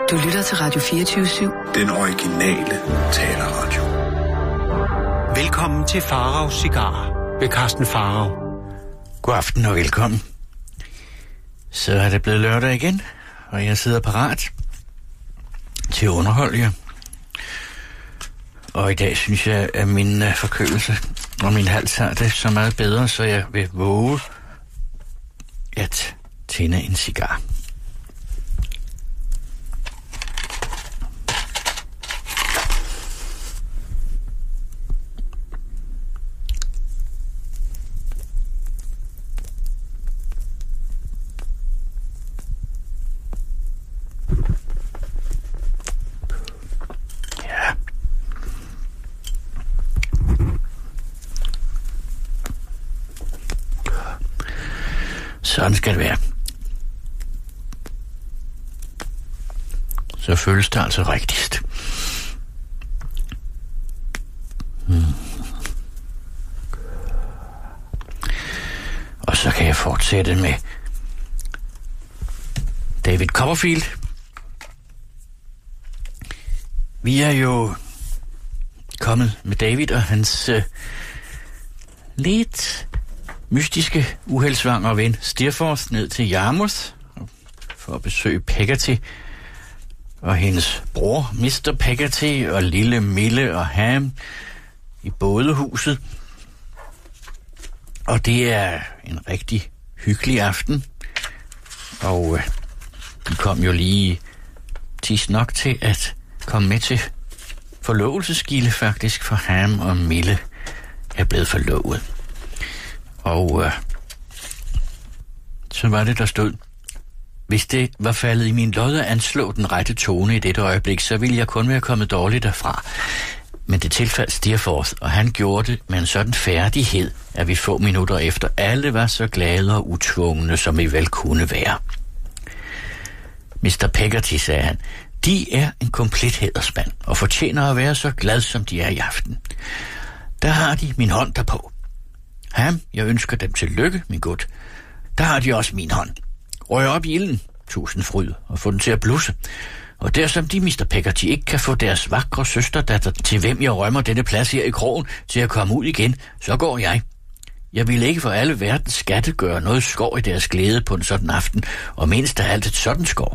Du lytter til Radio 24/7. Den originale taleradio. Velkommen til Faraos Cigarer ved Carsten Farao. God aften og velkommen. Så er det blevet lørdag igen, og jeg sidder parat til at underholde jer. Og i dag synes jeg, at min forkølelse og min hals har det så meget bedre, så jeg vil våge at tænde en cigar. Sådan skal det være. Så føles det altså rigtigst. Og så kan jeg fortsætte med David Copperfield. Vi er jo kommet med David og hans lidt mystiske, uheldsvangre ven Steerforth ned til Yarmouth for at besøge Peggotty og hendes bror Mr. Peggotty og lille Mille og Ham i bådehuset. Og det er en rigtig hyggelig aften, og de kom jo lige tids nok til at komme med til forlovelsesgilde faktisk, for Ham og Mille er blevet forlovet. Og så var det, der stod: hvis det var faldet i min lod at anslå den rette tone i dette øjeblik, så ville jeg kun være kommet dårligt derfra. Men det tilfaldt Steerforth, og han gjorde det med en sådan færdighed, at vi få minutter efter alle var så glade og utvungne, som vi vel kunne være. Mr. Peggotty, sagde han, de er en komplet hædersmand, og fortjener at være så glad, som de er i aften. Der har de min hånd derpå. Ham, jeg ønsker dem til lykke, min gut. Der har de også min hånd. Rør op i ilden, tusind fryd, og få den til at blusse. Og der som de, Mr. Peggotty, ikke kan få deres vakre søsterdatter, til hvem jeg rømmer denne plads her i krogen, til at komme ud igen, så går jeg. Jeg vil ikke for alle verdens skatte gøre noget skår i deres glæde på en sådan aften, og mindst af alt et sådan skår.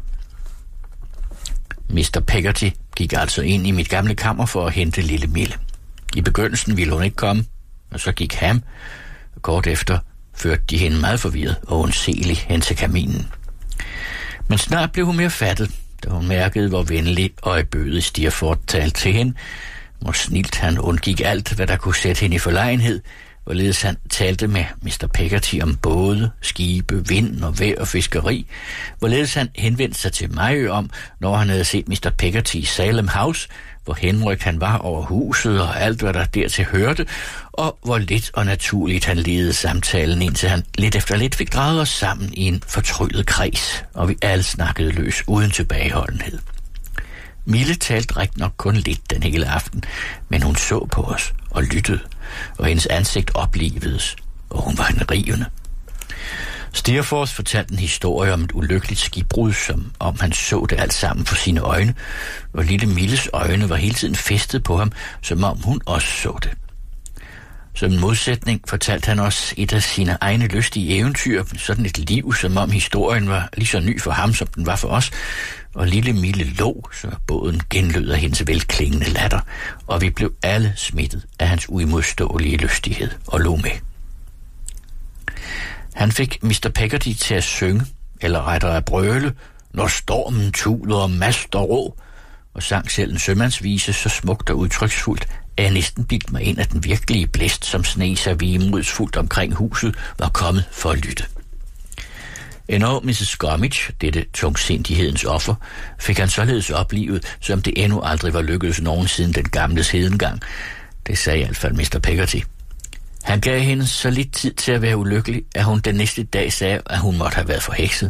Mr. Peggotty gik altså ind i mit gamle kammer for at hente lille Mille. I begyndelsen ville hun ikke komme, og så gik Ham. Kort efter førte de hende meget forvirret og undselig hen til kaminen. Men snart blev hun mere fattet, da hun mærkede, hvor venlig og ærbødig Steerforth talte til hende, hvor snilt han undgik alt, hvad der kunne sætte hende i forlegenhed, hvorledes han talte med Mr. Peggotty om både, skibe, vind og vejr og fiskeri, hvorledes han henvendte sig til mig om, når han havde set Mr. Peggotty i Salem House, hvor henrykt han var over huset og alt, hvad der dertil hørte, og hvor lidt og naturligt han ledede samtalen, indtil han lidt efter lidt fik draget os sammen i en fortryllet kreds, og vi alle snakkede løs uden tilbageholdenhed. Mille talte rigtig nok kun lidt den hele aften, men hun så på os og lyttede, og hendes ansigt oplivedes, og hun var en rivende. Steerforth fortalte en historie om et ulykkeligt skibbrud, som om han så det alt sammen for sine øjne, og lille Milles øjne var hele tiden festet på ham, som om hun også så det. Som en modsætning fortalte han også et af sine egne lystige eventyr, sådan et liv, som om historien var lige så ny for ham, som den var for os, og lille Mille lå, så båden genlød af hendes velklingende latter, og vi blev alle smittet af hans uimodståelige lystighed og lå med. Han fik Mr. Peggotty til at synge, eller rettere at brøle, når stormen tuler og mast og rå, og sang selv en sømandsvise så smukt og udtryksfuldt, at jeg næsten bildte mig ind, at den virkelige blæst, som sne sig vemodsfuldt omkring huset, var kommet for at lytte. Endnu Mrs. Gummidge, dette tungsindighedens offer, fik han således oplivet, som det endnu aldrig var lykkedes nogen siden den gamles hedengang. Det sagde i hvert fald Mr. Peggotty. Han gav hende så lidt tid til at være ulykkelig, at hun den næste dag sagde, at hun måtte have været forhekset.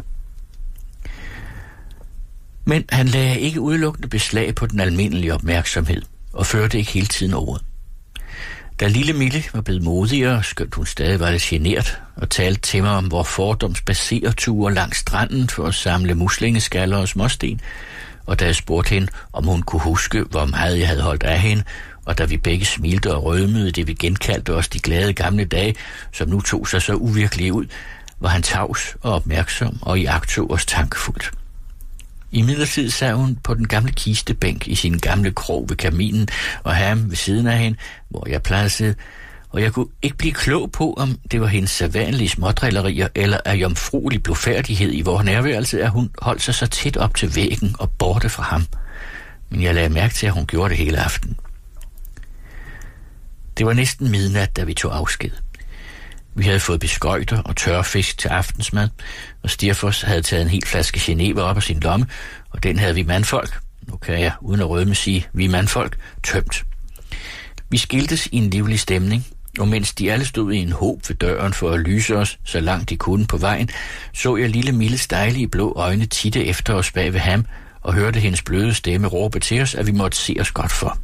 Men han lagde ikke udelukkende beslag på den almindelige opmærksomhed, og førte ikke hele tiden ordet. Da lille Mille var blevet modigere, skønt hun stadig var lidt genert, og talte til mig om vor fordomsbaserture langs stranden for at samle muslingeskaller og småsten, og da jeg spurgte hende, om hun kunne huske, hvor meget jeg havde holdt af hende, og da vi begge smilte og rødmede, det vi genkaldte os de glade gamle dage, som nu tog sig så uvirkelige ud, var han tavs og opmærksom og iagttog os tankefuldt. Imidlertid sad hun på den gamle kistebænk i sin gamle krog ved kaminen, og ham ved siden af hende, hvor jeg plejede at sidde, og jeg kunne ikke blive klog på, om det var hendes sædvanlige smådrillerier eller af jomfruelig blufærdighed i vor nærværelse, at hun holdt sig så tæt op til væggen og borte fra ham. Men jeg lagde mærke til, at hun gjorde det hele aften. Det var næsten midnat, da vi tog afsked. Vi havde fået beskøjter og tørre fisk til aftensmad, og Stirfos havde taget en hel flaske Genève op af sin lomme, og den havde vi mandfolk, nu kan jeg uden at rødme sige, vi mandfolk, tømt. Vi skiltes i en livlig stemning, og mens de alle stod i en håb ved døren for at lyse os, så langt de kunne på vejen, så jeg lille Milles dejlige blå øjne titte efter os bag ved ham, og hørte hendes bløde stemme råbe til os, at vi måtte se os godt for.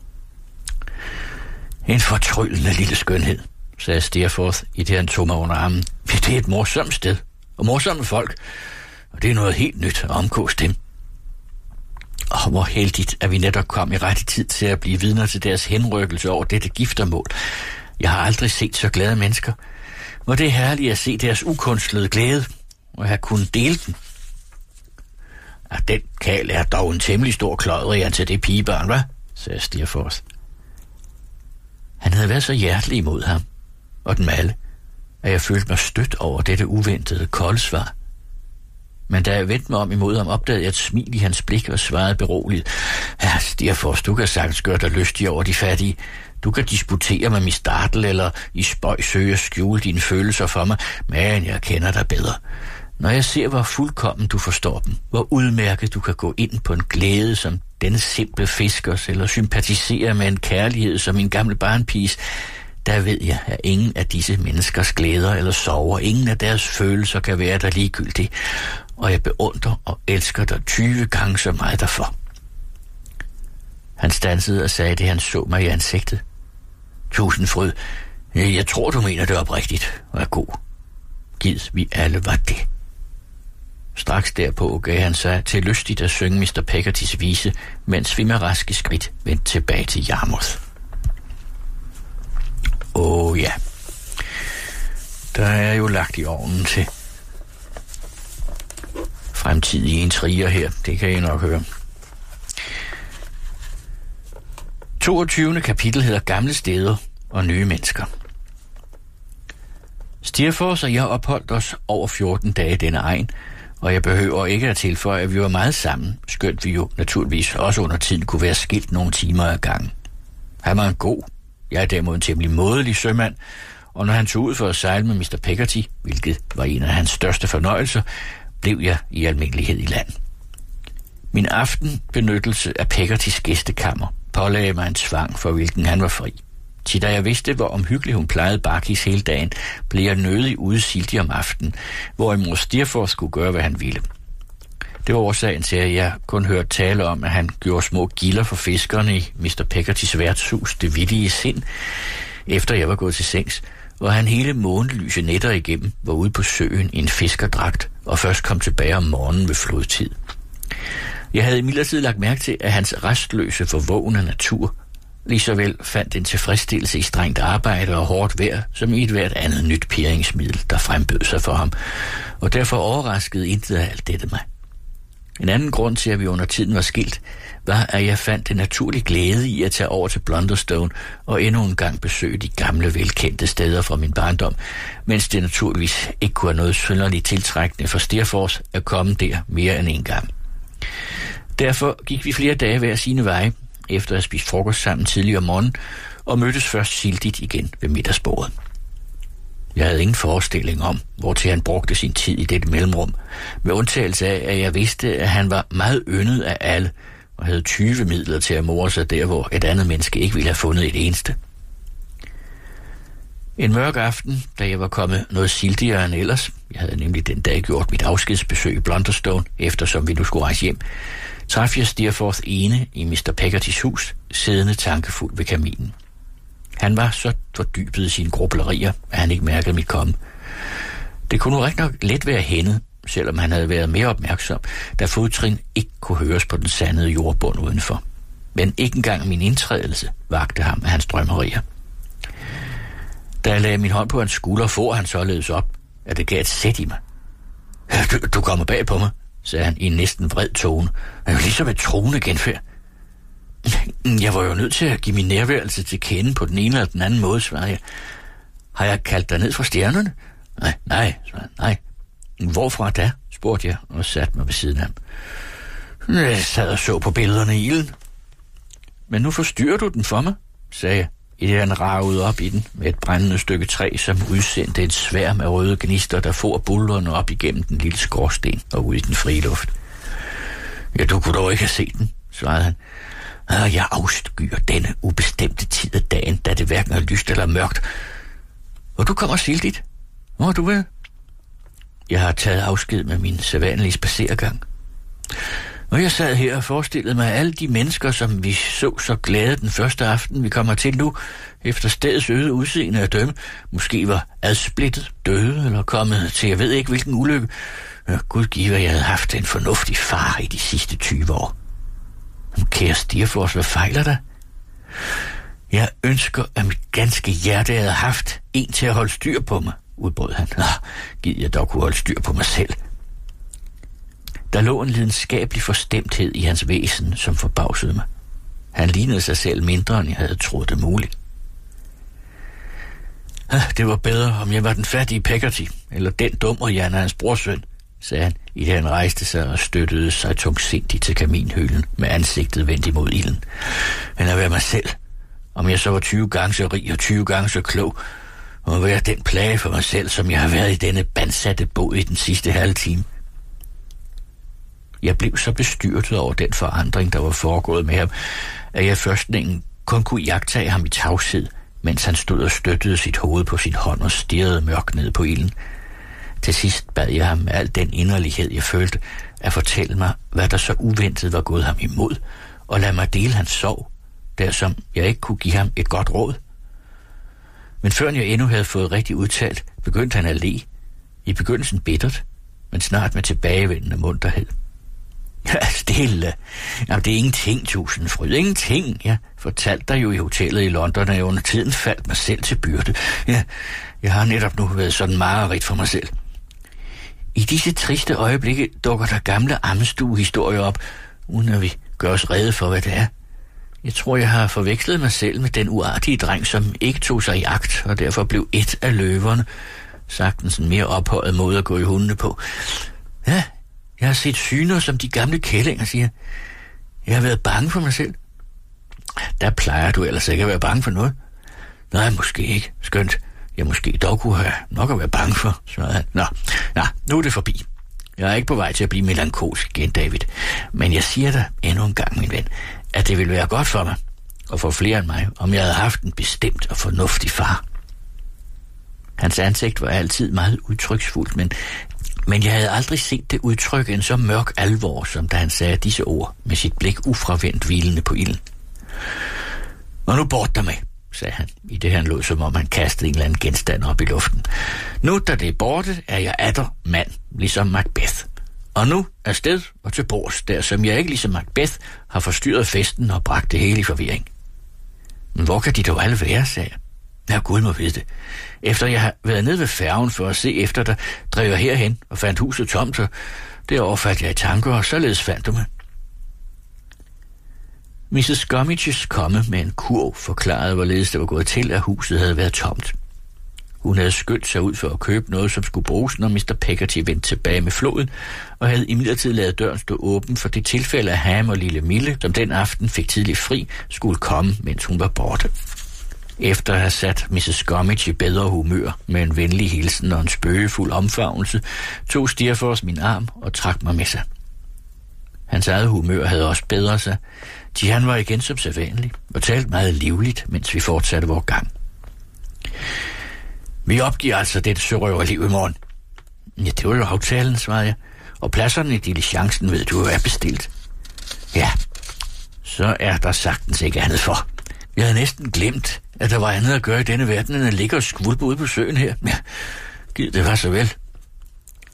En fortryllende lille skønhed, sagde Steerforth, i det han tog mig under armen. Det er et morsomt sted, og morsomme folk, og det er noget helt nyt at omgås dem. Og hvor heldigt, at vi netop kom i rette tid til at blive vidner til deres henrykkelse over dette giftermål. Jeg har aldrig set så glade mennesker. Hvor det er herligt at se deres ukunstlede glæde, og have kunnet dele den. At den kald er dog en temmelig stor klodrig til det pigebarn, hva? Sagde Steerforth. Han havde været så hjertelig imod ham, og den alle, at jeg følte mig stødt over dette uventede kolde svar. Men da jeg vendte mig om imod ham, opdagede jeg et smil i hans blik og svarede beroliget. Ja, Steerforth, du kan sagtens gøre dig lystig over de fattige. Du kan disputere med Miss Dartle eller i spøj søge at skjule dine følelser for mig, men jeg kender dig bedre. Når jeg ser, hvor fuldkommen du forstår dem, hvor udmærket du kan gå ind på en glæde som denne simple fiskers, eller sympatisere med en kærlighed som min gamle barnpiges, der ved jeg, at ingen af disse menneskers glæder eller sorger, ingen af deres følelser kan være der ligegyldige, og jeg beundrer og elsker dig 20 gange så meget derfor. Han stansede og sagde det, han så mig i ansigtet. Tusindfryd, jeg tror, du mener det oprigtigt og er god. Gid vi alle var det. Straks derpå gav han sig til lystigt at synge Mr. Peggottys vise, mens vi med raske skridt vendte tilbage til Yarmouth. Ja, der er jo lagt i ovnen til fremtidige intriger her, det kan I nok høre. 22. kapitel hedder Gamle steder og nye mennesker. Steerforth og jeg opholdt os over 14 dage i denne egen, og jeg behøver ikke at tilføje, at vi var meget sammen, skønt vi jo naturligvis også under tiden kunne være skilt nogle timer ad gangen. Han var en god, jeg er derimod en temmelig mådelig sømand, og når han tog ud for at sejle med Mr. Peggotty, hvilket var en af hans største fornøjelser, blev jeg i almindelighed i land. Min aftenbenyttelse af Peggottys gæstekammer pålagde mig en tvang, for hvilken han var fri. Til da jeg vidste, hvor omhyggelig hun plejede Barkis hele dagen, blev jeg nødig udsildig om aftenen, hvor mor Steerforth skulle gøre, hvad han ville. Det var årsagen til, at jeg kun hørte tale om, at han gjorde små gilder for fiskerne i Mr. Peggottys værtshus, det vittige sind, efter jeg var gået til sengs, og han hele månelyse nætter igennem var ude på søen i en fiskerdragt, og først kom tilbage om morgenen ved flodtid. Jeg havde imidlertid lagt mærke til, at hans restløse, forvågne natur lige så vel fandt en tilfredsstillelse i strengt arbejde og hårdt vejr, som i et hvert andet nyt pirringsmiddel, der frembød sig for ham, og derfor overraskede intet af alt dette mig. En anden grund til, at vi under tiden var skilt, var, at jeg fandt en naturlig glæde i at tage over til Blunderstone og endnu en gang besøge de gamle, velkendte steder fra min barndom, mens det naturligvis ikke kunne have noget synderligt tiltrækkende for Steerforth at komme der mere end en gang. Derfor gik vi flere dage hver sine veje, efter at have spist frokost sammen tidligere om morgenen, og mødtes først sildigt igen ved middagsbordet. Jeg havde ingen forestilling om, hvortil han brugte sin tid i dette mellemrum, med undtagelse af, at jeg vidste, at han var meget yndet af alle, og havde 20 midler til at more sig der, hvor et andet menneske ikke ville have fundet et eneste. En mørk aften, da jeg var kommet noget sildigere end ellers, jeg havde nemlig den dag gjort mit afskedsbesøg i Blunderstone, eftersom vi nu skulle rejse hjem, traf jeg Steerforth ene i Mr. Peggottys hus, siddende tankefuld ved kaminen. Han var så fordybet i sine grublerier, at han ikke mærkede mit komme. Det kunne nu rigtig nok let være hændet, selvom han havde været mere opmærksom, da fodtrin ikke kunne høres på den sandede jordbund udenfor. Men ikke engang min indtrædelse vagte ham af hans drømmerier. Da jeg lagde min hånd på hans skulder, for han således op, at det gav et sæt i mig. Du kommer bag på mig, sagde han i en næsten vred tone. Ligesom et truende genfærd. Jeg var jo nødt til at give min nærværelse til kende på den ene eller den anden måde, svarede jeg. Har jeg kaldt dig ned fra stjernerne? Nej, svarede han. Nej. Hvorfra da? Spurgte jeg og satte mig ved siden af ham. Jeg sad og så på billederne i ilden. Men nu forstyrrer du den for mig, sagde jeg, i det han ragede op i den med et brændende stykke træ, som udsendte et sværm af røde gnister, der for buldrene op igennem den lille skorsten og ud i den frie luft. Ja, du kunne dog ikke have set den, svarede han. Jeg afskyer denne ubestemte tid af dagen, da det hverken er lyst eller mørkt. Og du kommer sildigt. Hvor er du ved? Jeg har taget afsked med min sædvanlige spacergang. Og jeg sad her og forestillede mig alle de mennesker, som vi så glade den første aften, vi kommer til nu, efter stedets øde udseende at dømme, måske var adsplittet, døde eller kommet til jeg ved ikke hvilken ulykke. Gud give, jeg havde haft en fornuftig far i de sidste 20 år. Kære Stirfors, hvad fejler dig? Jeg ønsker, at mit ganske hjerte havde haft en til at holde styr på mig, udbrød han. Gid jeg dog kunne holde styr på mig selv. Der lå en lidenskabelig forstemthed i hans væsen, som forbavsede mig. Han lignede sig selv mindre, end jeg havde troet det muligt. Det var bedre, om jeg var den fattige Peggotty, eller den dummerhjern af hans brorsøn, sagde han, i det han rejste sig og støttede sig tungsindigt til kaminhølen med ansigtet vendt imod ilden. Han er været mig selv. Om jeg så var 20 gange så rig og 20 gange så klog, og være den plage for mig selv, som jeg har været i denne bandsatte båd i den sidste halve time. Jeg blev så bestyrtet over den forandring, der var foregået med ham, at jeg førstningen kun kunne iagttage ham i tavshed, mens han stod og støttede sit hoved på sin hånd og stirrede mørkt ned på ilden. Til sidst bad jeg ham med al den inderlighed, jeg følte, at fortælle mig, hvad der så uventet var gået ham imod, og lade mig dele hans sorg, dersom jeg ikke kunne give ham et godt råd. Men før jeg endnu havde fået rigtig udtalt, begyndte han at le. I begyndelsen bittert, men snart med tilbagevendende munterhed. Ja, stille. Jamen, det er ingenting, Tusindfryd. Ingenting. Jeg fortalte dig jo i hotellet i London, at jeg under tiden faldt mig selv til byrde. Ja, jeg har netop nu været sådan mareridt for mig selv. I disse triste øjeblikke dukker der gamle ammestuehistorier op, uden at vi gør os rede for, hvad det er. Jeg tror, jeg har forvekslet mig selv med den uartige dreng, som ikke tog sig i agt, og derfor blev et af løverne, sagtens en mere ophøjet måde at gå i hundene på. Ja, jeg har set syner som de gamle kællinger, siger. Jeg har været bange for mig selv. Der plejer du ellers ikke at være bange for noget. Nej, måske ikke. Skønt. Jeg måske dog kunne have nok at være bange for, svarede han. Nå, nu er det forbi. Jeg er ikke på vej til at blive melankolsk igen, David. Men jeg siger dig endnu en gang, min ven, at det ville være godt for mig, og for flere end mig, om jeg havde haft en bestemt og fornuftig far. Hans ansigt var altid meget udtryksfuldt, men jeg havde aldrig set det udtrykke en så mørk alvor, som da han sagde disse ord, med sit blik ufravendt hvilende på ilden. Og nu bort der med, sagde han, i det han lod, som om han kastede en eller anden genstand op i luften. Nu, da det er borte, er jeg atter mand, ligesom Macbeth. Og nu afsted og til bords, der som jeg ikke ligesom Macbeth har forstyrret festen og bragt det hele i forvirring. Men hvor kan de dog alle være, sagde jeg. Ja, Gud må vide det. Efter jeg har været nede ved færgen for at se efter dig, drev jeg herhen og fandt huset tomt, og derovre faldt jeg i tanker, og således fandt du mig. Mrs. Gummidges komme med en kurv forklarede, hvorledes det var gået til, at huset havde været tomt. Hun havde skyndt sig ud for at købe noget, som skulle bruges, når Mr. Peggotty vendte tilbage med floden, og havde imidlertid ladet døren stå åben for det tilfælde, at Ham og lille Mille, som den aften fik tidlig fri, skulle komme, mens hun var borte. Efter at have sat Mrs. Gummidge i bedre humør med en venlig hilsen og en spøgefuld omfavnelse, tog Stirfors min arm og trak mig med sig. Hans eget humør havde også bedret sig, til han var igen som sædvanlig og talte meget livligt, mens vi fortsatte vores gang. Vi opgiver altså dette sørøverliv i morgen. Ja, det var jo aftalen, svarede jeg, og pladserne i diligencen ved du jo er bestilt. Ja, så er der sagtens ikke andet for. Jeg havde næsten glemt, at der var andet at gøre i denne verden, end at ligge og skvulpe ude på søen her. Ja, gid det var så vel.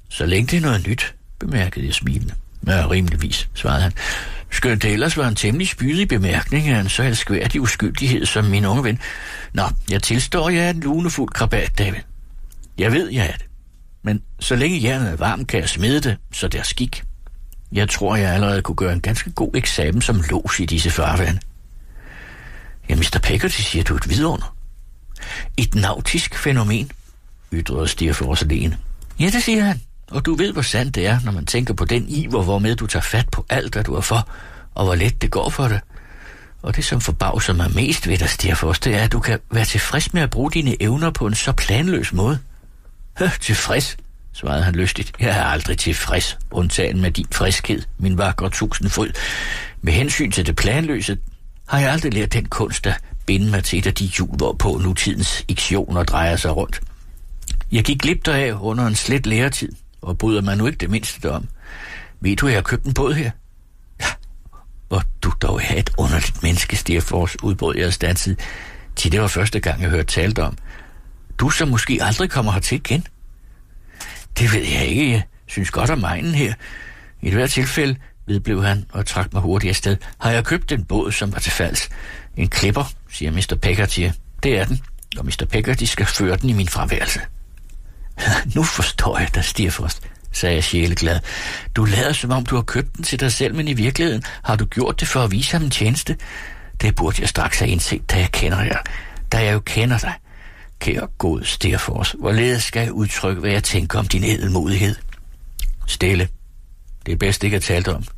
Så længe det er noget nyt, bemærkede jeg smilende. Ja, rimeligvis, svarede han. Skønt det ellers var en temmelig spydig bemærkning af en så elskværdig uskyldighed som min unge ven. Nå, jeg tilstår, jeg er en lunefuld krabat, David. Jeg ved, jeg er det. Men så længe jernet er varmt, kan jeg smide det, så det er skik. Jeg tror, jeg allerede kunne gøre en ganske god eksamen som los i disse farvande. Ja, Mr. Peggotty, siger du et vidunder. Et nautisk fænomen, ytrede Steerforth alene. Ja, det siger han. Og du ved, hvor sandt det er, når man tænker på den iver, hvormed du tager fat på alt, hvad du er for, og hvor let det går for dig. Og det, som forbavser mig mest ved dig, Steerforth, det er, at du kan være tilfreds med at bruge dine evner på en så planløs måde. Tilfreds, svarede han lystigt. Jeg er aldrig tilfreds, undtagen med din friskhed, min vakre tusindfryd. Med hensyn til det planløse, har jeg aldrig lært den kunst at binde mig til et af de hjul, hvorpå nutidens iktioner drejer sig rundt. Jeg gik glip deraf under en slet læretid, og bryder mig nu ikke det mindste derom. Ved du, jeg har købt en båd her? Ja, hvor du dog er et underligt menneske, Steerforth, udbrød jeg standsid, til det var første gang, jeg hørte talt om. Du som måske aldrig kommer hertil igen? Det ved jeg ikke, jeg synes godt om egnen her. I hvert tilfælde, vedblev han og trak mig hurtigt afsted, har jeg købt en båd, som var til falds. En klipper, siger Mr. Peggotty. Det er den, og Mr. Peggotty skal føre den i min fraværelse. Nu forstår jeg dig, Steerforth, sagde jeg sjæleglad. Du lader som om du har købt den til dig selv, men i virkeligheden har du gjort det for at vise ham en tjeneste. Det burde jeg straks have indset, da jeg jo kender dig. Kære god Steerforth, hvorledes skal jeg udtrykke, hvad jeg tænker om din ædelmodighed? Stille. Det er bedst ikke at tale om.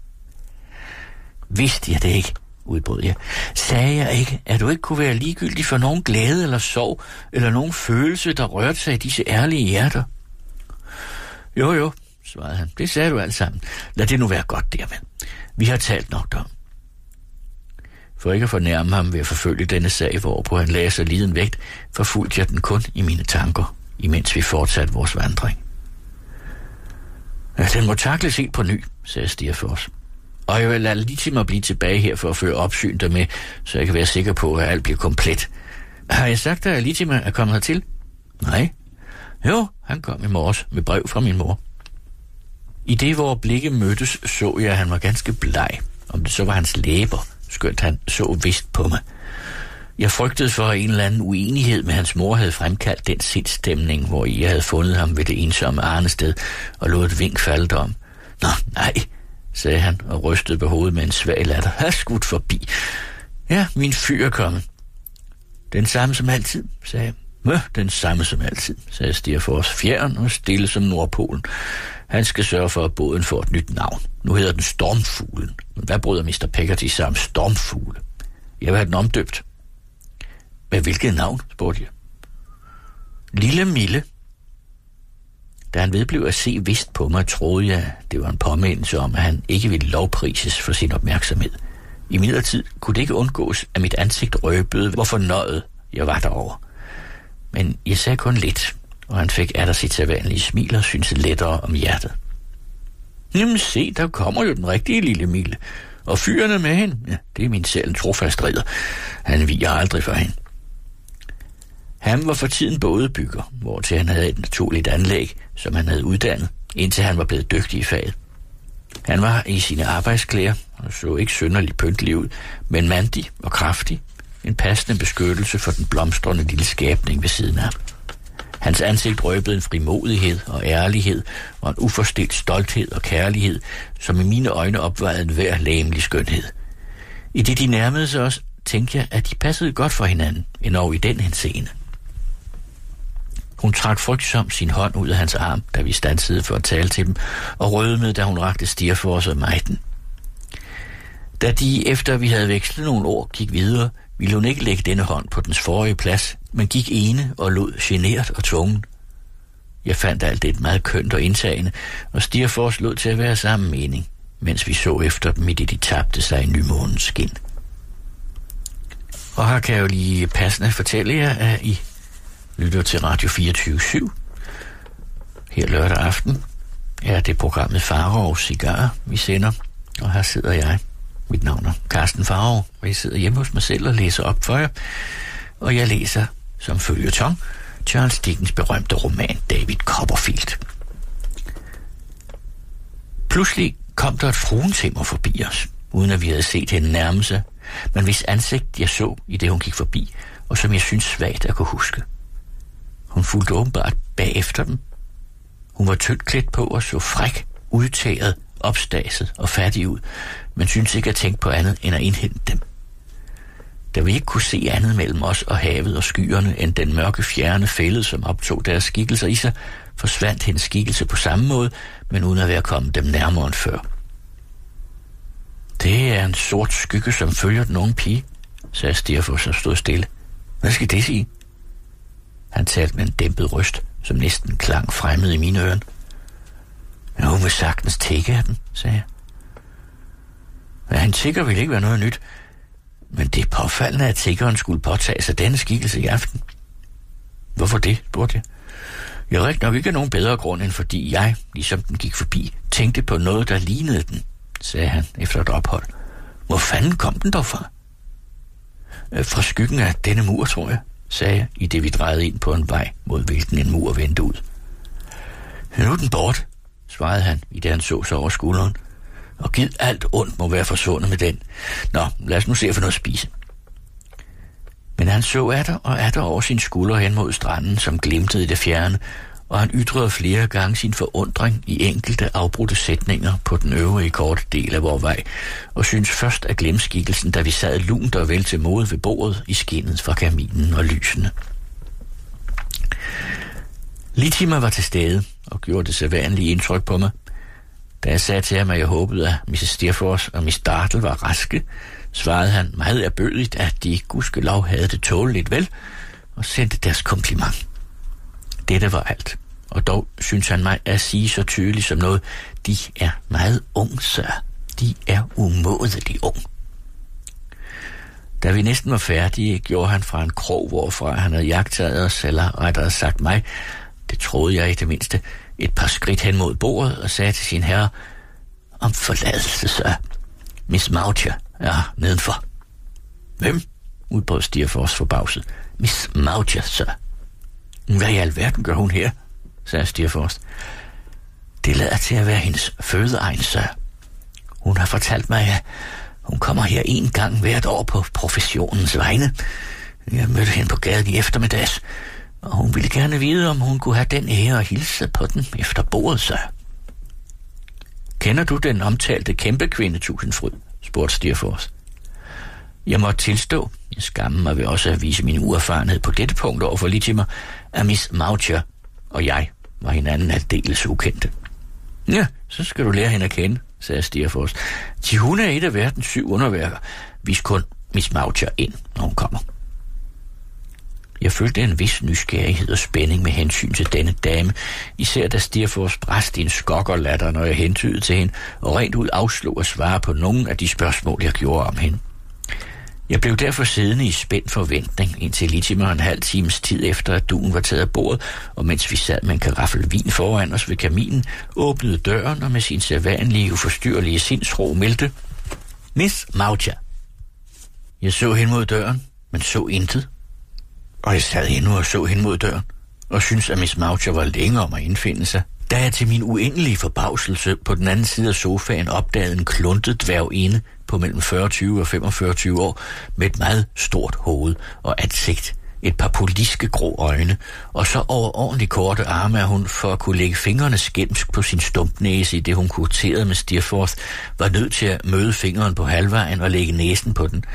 Vidste jeg det ikke, udbrød jeg. Sagde jeg ikke, at du ikke kunne være ligegyldig for nogen glæde eller sorg, eller nogen følelse, der rørte sig i disse ærlige hjerter? Jo, svarede han. Det sagde du alt sammen. Lad det nu være godt dermed. Vi har talt nok om. For ikke at fornærme ham ved at forfølge denne sag, hvorpå han lagde sig liden vægt, forfulgte jeg den kun i mine tanker, imens vi fortsatte vores vandring. Ja, den må takles helt på ny, sagde Steerforth. Og jeg vil lade lige til mig blive tilbage her for at føre opsyn dermed, så jeg kan være sikker på, at alt bliver komplet. Har jeg sagt dig, at lige til mig er kommet hertil? Nej. Jo, han kom i morges med brev fra min mor. I det, hvor blikke mødtes, så jeg, at han var ganske bleg. Om det så var hans læber, skønt han så vist på mig. Jeg frygtede for, at en eller anden uenighed med hans mor havde fremkaldt den sindsstemning, hvor jeg havde fundet ham ved det ensomme arnested og lod et vink falde om. Nå, nej, sagde han og rystede på hovedet med en svag latter. Har skudt forbi. Ja, min fyr er kommet. Den samme som altid, sagde jeg. Den samme som altid, sagde Steerforth, fjern og stille som Nordpolen. Han skal sørge for, at båden får et nyt navn. Nu hedder den Stormfuglen. Men hvad bryder Mr. Peggotty sig om Stormfugle? Jeg vil have den omdøbt. Med hvilket navn, spurgte jeg. Lille Mille. Da han vedblev at se vist på mig, troede jeg, det var en påmindelse om, at han ikke ville lovprises for sin opmærksomhed. Imidlertid kunne det ikke undgås, at mit ansigt røbede, hvor fornøjet jeg var derover. Men jeg sagde kun lidt, og han fik atter sit sædvanlige smil og syntes lettere om hjertet. Jamen se, der kommer jo den rigtige Lille Mille. Og fyrene med hende, ja, det er min selv en trofast ridder. Han viger aldrig for hende. Han var for tiden bådebygger, hvortil han havde et naturligt anlæg, som han havde uddannet, indtil han var blevet dygtig i faget. Han var i sine arbejdsklæder og så ikke synderligt pyntelig ud, men mandig og kraftig. En passende beskyttelse for den blomstrende lille skabning ved siden af. Hans ansigt røbede en frimodighed og ærlighed og en uforstilt stolthed og kærlighed, som i mine øjne opvejede enhver legemlig skønhed. I det de nærmede sig også, tænkte jeg, at de passede godt for hinanden, endog i den henseende. Hun trak frygtsomt sin hånd ud af hans arm, da vi standsede for at tale til dem, og rødmede, da hun rakte Steerforth og mig den. Da de, efter vi havde vekslet nogle ord, gik videre, ville hun ikke lægge denne hånd på dens forrige plads, men gik ene og lod genert og tvungen. Jeg fandt alt det meget kønt og indtagende, og Steerforth lod til at være samme mening, mens vi så efter dem, i det de tabte sig i nymånens skin. Og her kan jeg jo lige passende fortælle jer, at I lytter til Radio 24/7. Her lørdag aften er det programmet Farao Cigar, vi sender, og her sidder jeg. Mit navn er Carsten Farao, og jeg sidder hjemme hos mig selv og læser op for jer. Og jeg læser som føljeton Charles Dickens berømte roman David Copperfield. Pludselig kom der et fruentimmer forbi os, uden at vi havde set hende nærme sig, men hvis ansigt jeg så, i det hun gik forbi, og som jeg synes svagt at kunne huske. Hun fulgte åbenbart bagefter dem. Hun var tyndt klædt på og så fræk, udtaget, opstaset og fattig ud, men syntes ikke at tænke på andet end at indhente dem. Da vi ikke kunne se andet mellem os og havet og skyerne end den mørke fjerne fælde, som optog deres skikkelser i sig, forsvandt hendes skikkelse på samme måde, men uden at være kommet dem nærmere end før. Det er en sort skygge, som følger den unge pige, sagde Steerforth, som stod stille. Hvad skal det sige? Han talte med en dæmpet røst, som næsten klang fremmed i mine ører. Ja, hun vil sagtens tække af den, sagde jeg. Ja, han tigger ville ikke være noget nyt, men det er påfaldende, at tiggeren skulle påtage sig denne skikkelse i aften. Hvorfor det, spurgte jeg. Jeg rigtig nok ikke nogen bedre grund, end fordi jeg, ligesom den gik forbi, tænkte på noget, der lignede den, sagde han efter et ophold. Hvor fanden kom den dog fra? Fra skyggen af denne mur, tror jeg, sagde jeg, i det vi drejede ind på en vej, mod hvilken en mur vendte ud. Nu er den bort, svarede han, i det han så sig over skulderen. Og givet alt ondt må være forsvundet med den. Nå, lad os nu se at få noget at spise. Men han så atter over sin skulder hen mod stranden, som glimtede i det fjerne, og han ytrede flere gange sin forundring i enkelte afbrudte sætninger på den øvrige korte del af vores vej, og syntes først at glemme skikkelsen, da vi sad lunt og vel til mode ved bordet i skinnet fra kaminen og lysene. Littimer var til stede og gjorde det sædvanlige indtryk på mig. Da jeg sagde til ham, at jeg håbede, at Mrs. Steerforth og Miss Dartle var raske, svarede han meget erbødigt, at de gudskelov havde det tåleligt vel, og sendte deres kompliment. Dette var alt, og dog synes han mig at sige så tydeligt som noget, de er meget ung, sir. De er umådelig ung. Da vi næsten var færdige, gjorde han fra en krog, hvorfra han havde jagtaget os, eller rettere sagt mig, det troede jeg i det mindste, et par skridt hen mod bordet og sagde til sin herre, om forladelse, sir. Miss Moucher er nedenfor. Hvem? Udbrød Steerforth forbavset. Miss Moucher, sir. Hvad i alverden gør hun her? Sagde Steerforth. Det lader til at være hendes fødeegn, sir. Hun har fortalt mig, at hun kommer her en gang hvert år på professionens vegne. Jeg mødte hende på gaden i eftermiddags, og hun ville gerne vide, om hun kunne have den ære at hilse på den efter bordet, sir. Kender du den omtalte kæmpekvinde, Tusindfryd? Spurgte Steerforth. Jeg måtte tilstå, jeg skammer mig ved også at vise min uerfarenhed på dette punkt over for Littimer, at Miss Moucher og jeg var hinanden aldeles ukendte. Ja, så skal du lære hende at kende, sagde Steerforth. Hun er et af verdens 7 underværker. Vis kun Miss Moucher ind, når hun kommer. Jeg følte en vis nysgerrighed og spænding med hensyn til denne dame, især da Steerforth bræste i en skokkerlatter, når jeg hentydede til hende, og rent ud afslog at svare på nogle af de spørgsmål, jeg gjorde om hende. Jeg blev derfor siddende i spændt forventning, indtil Littimer en halv times tid efter, at duen var taget af bordet, og mens vi sad med en karaffel vin foran os ved kaminen, åbnede døren og med sin sædvanlige, uforstyrrelige sindsro meldte, Miss Moucher. Jeg så hende mod døren, men så intet. Og jeg sad endnu og så hende mod døren, og syntes, at Miss Moucher var længere om at indfinde sig. Da jeg til min uendelige forbavselse på den anden side af sofaen opdagede en kluntet dværginde på mellem 40 og 45 år med et meget stort hoved og ansigt, et par politiske grå øjne, og så overordentligt korte arme, at hun for at kunne lægge fingrene skælmsk på sin stumpnæse, i det hun kurterede med Steerforth, var nødt til at møde fingeren på halvvejen og lægge næsen på den.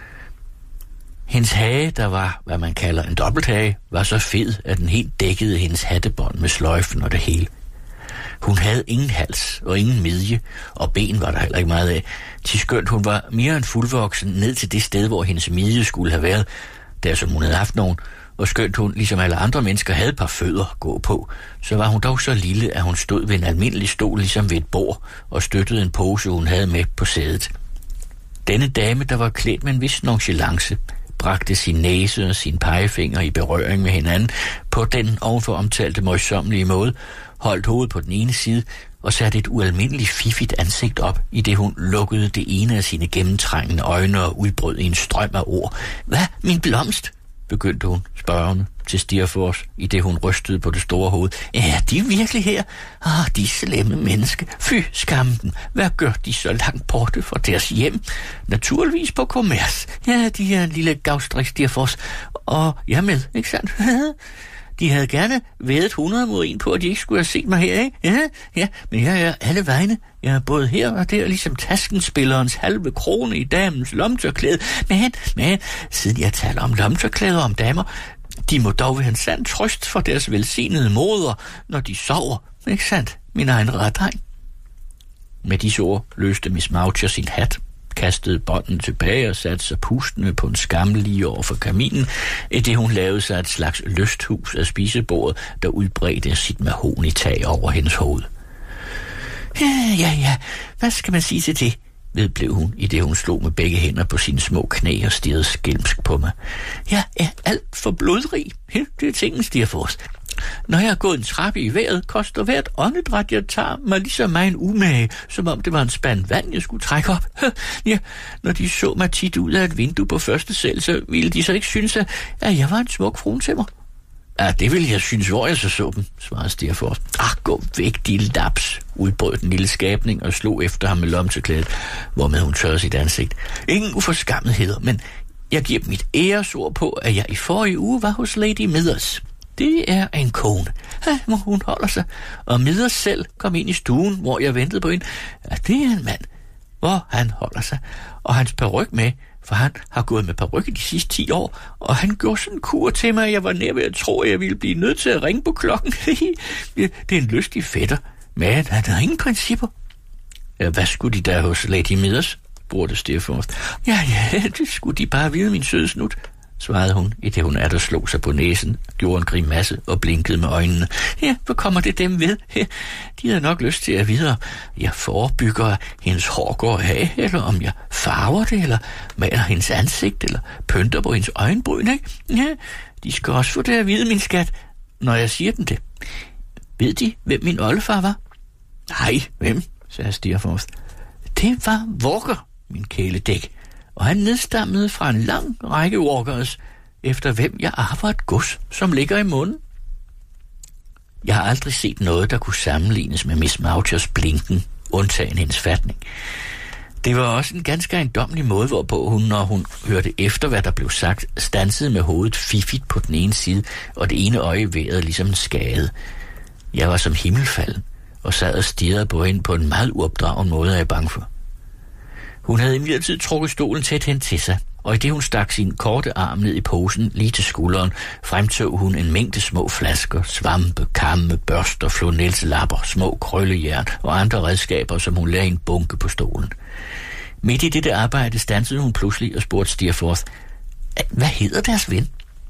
Hendes hage, der var, hvad man kalder en dobbelthage, var så fed, at den helt dækkede hendes hattebånd med sløjfen og det hele. Hun havde ingen hals og ingen midje, og ben var der heller ikke meget af. Til skønt hun var mere end fuldvoksen ned til det sted, hvor hendes midje skulle have været, der som hun havde haft nogen, og skønt hun, ligesom alle andre mennesker, havde et par fødder at gå på, så var hun dog så lille, at hun stod ved en almindelig stol, ligesom ved et bord, og støttede en pose, hun havde med på sædet. Denne dame, der var klædt med en vis nonchalance, bragte sin næse og sin pegefinger i berøring med hinanden på den ovenfor omtalte møjsommelige måde, holdt hovedet på den ene side og satte et ualmindeligt fiffigt ansigt op, i det hun lukkede det ene af sine gennemtrængende øjne og udbrød i en strøm af ord. Hvad, min blomst? Begyndte hun spørgende. til Steerforth, i det hun rystede på det store hoved. Er de virkelig her? De slemme mennesker. Fy, skam dem. Hvad gør de så langt borte fra deres hjem? Naturligvis på kommers. Ja, de er en lille gavstrik Steerforth. Og jeg med, ikke sandt? De havde gerne væddet 100 mod 1 på, at de ikke skulle have set mig her, ikke? Ja, men jeg er alle vegne. Jeg er både her og der, ligesom taskenspillerens halve krone i damens lomtørklæde. Men, siden jeg taler om lomtørklæder om damer, de må dog være en sand trøst for deres velsignede moder, når de sover. Ikke sandt, min egen reddreng? Med disse ord løste Miss Moucher sin hat, kastede bånden tilbage og satte sig pustende på en skammel lige over for kaminen, det hun lavede sig et slags lysthus af spisebordet, der udbredte sit mahogni-tag over hendes hoved. Ja, hvad skal man sige til det? Vedblev hun, i det hun slog med begge hænder på sine små knæ og stirrede skælmsk på mig. Jeg er alt for blodrig. Det er tingen, Steerforth. Når jeg har gået en trappe i vejret, koster hvert åndedræt, jeg tager mig ligesom mig en umage, som om det var en spand vand, jeg skulle trække op. Ja, når de så mig tit ud af et vindue på første sal, så ville de så ikke synes, at jeg var en smuk fruen til mig. Ja, det ville jeg synes, hvor jeg så dem, svarede Steerforth. Gå væk, de laps, udbrød den lille skabning og slog efter ham med lomteklædet, hvormed hun tørrede sit ansigt. Ingen uforskammetheder, men jeg giver mit æresord på, at jeg i forrige uge var hos Lady Mithers. Det er en kone. Hvor hun holder sig. Og Mithers selv kom ind i stuen, hvor jeg ventede på hende. Ja, det er en mand, hvor han holder sig. Og hans paryk med, for han har gået med paryk i de sidste 10 år, og han gjorde sådan en kur til mig, at jeg var nær ved at tro, at jeg ville blive nødt til at ringe på klokken. Det er en lystig fætter, men han har ingen principper. Ja, hvad skulle de der hos Lady Mithers? Spurgte Steerforth. Ja, det skulle de bare vide, min søde snut, svarede hun, i det hun der slog sig på næsen, gjorde en grimasse og blinkede med øjnene. Ja, hvad kommer det dem ved? De havde nok lyst til at vide, om jeg forebygger hendes hår går af, eller om jeg farver det, eller maler hendes ansigt, eller pynter på hendes øjenbryn, ikke? Ja, de skal også få det at vide, min skat, når jeg siger dem det. Ved de, hvem min oldefar var? Nej, hvem? Sagde Steerforth. Det var Walker, min kæledæk. Og han nedstammede fra en lang række Walkers, efter hvem jeg arver et gods, som ligger i munden. Jeg har aldrig set noget, der kunne sammenlignes med Miss Mouchers blinken, undtagen hendes fatning. Det var også en ganske ejendommelig måde, hvorpå hun, når hun hørte efter, hvad der blev sagt, stansede med hovedet fiffigt på den ene side, og det ene øje i vejret ligesom en skade. Jeg var som himmelfalden, og sad og stirrede på hende på en meget uopdragen måde, jeg er bange for. Hun havde imidlertid trukket stolen tæt hen til sig, og i det hun stak sin korte arm ned i posen lige til skulderen, fremtog hun en mængde små flasker, svampe, kamme, børster, flonelslapper, små krøllejern og andre redskaber, som hun lagde en bunke på stolen. Midt i dette arbejde standsede hun pludselig og spurgte Steerforth, hvad hedder deres ven?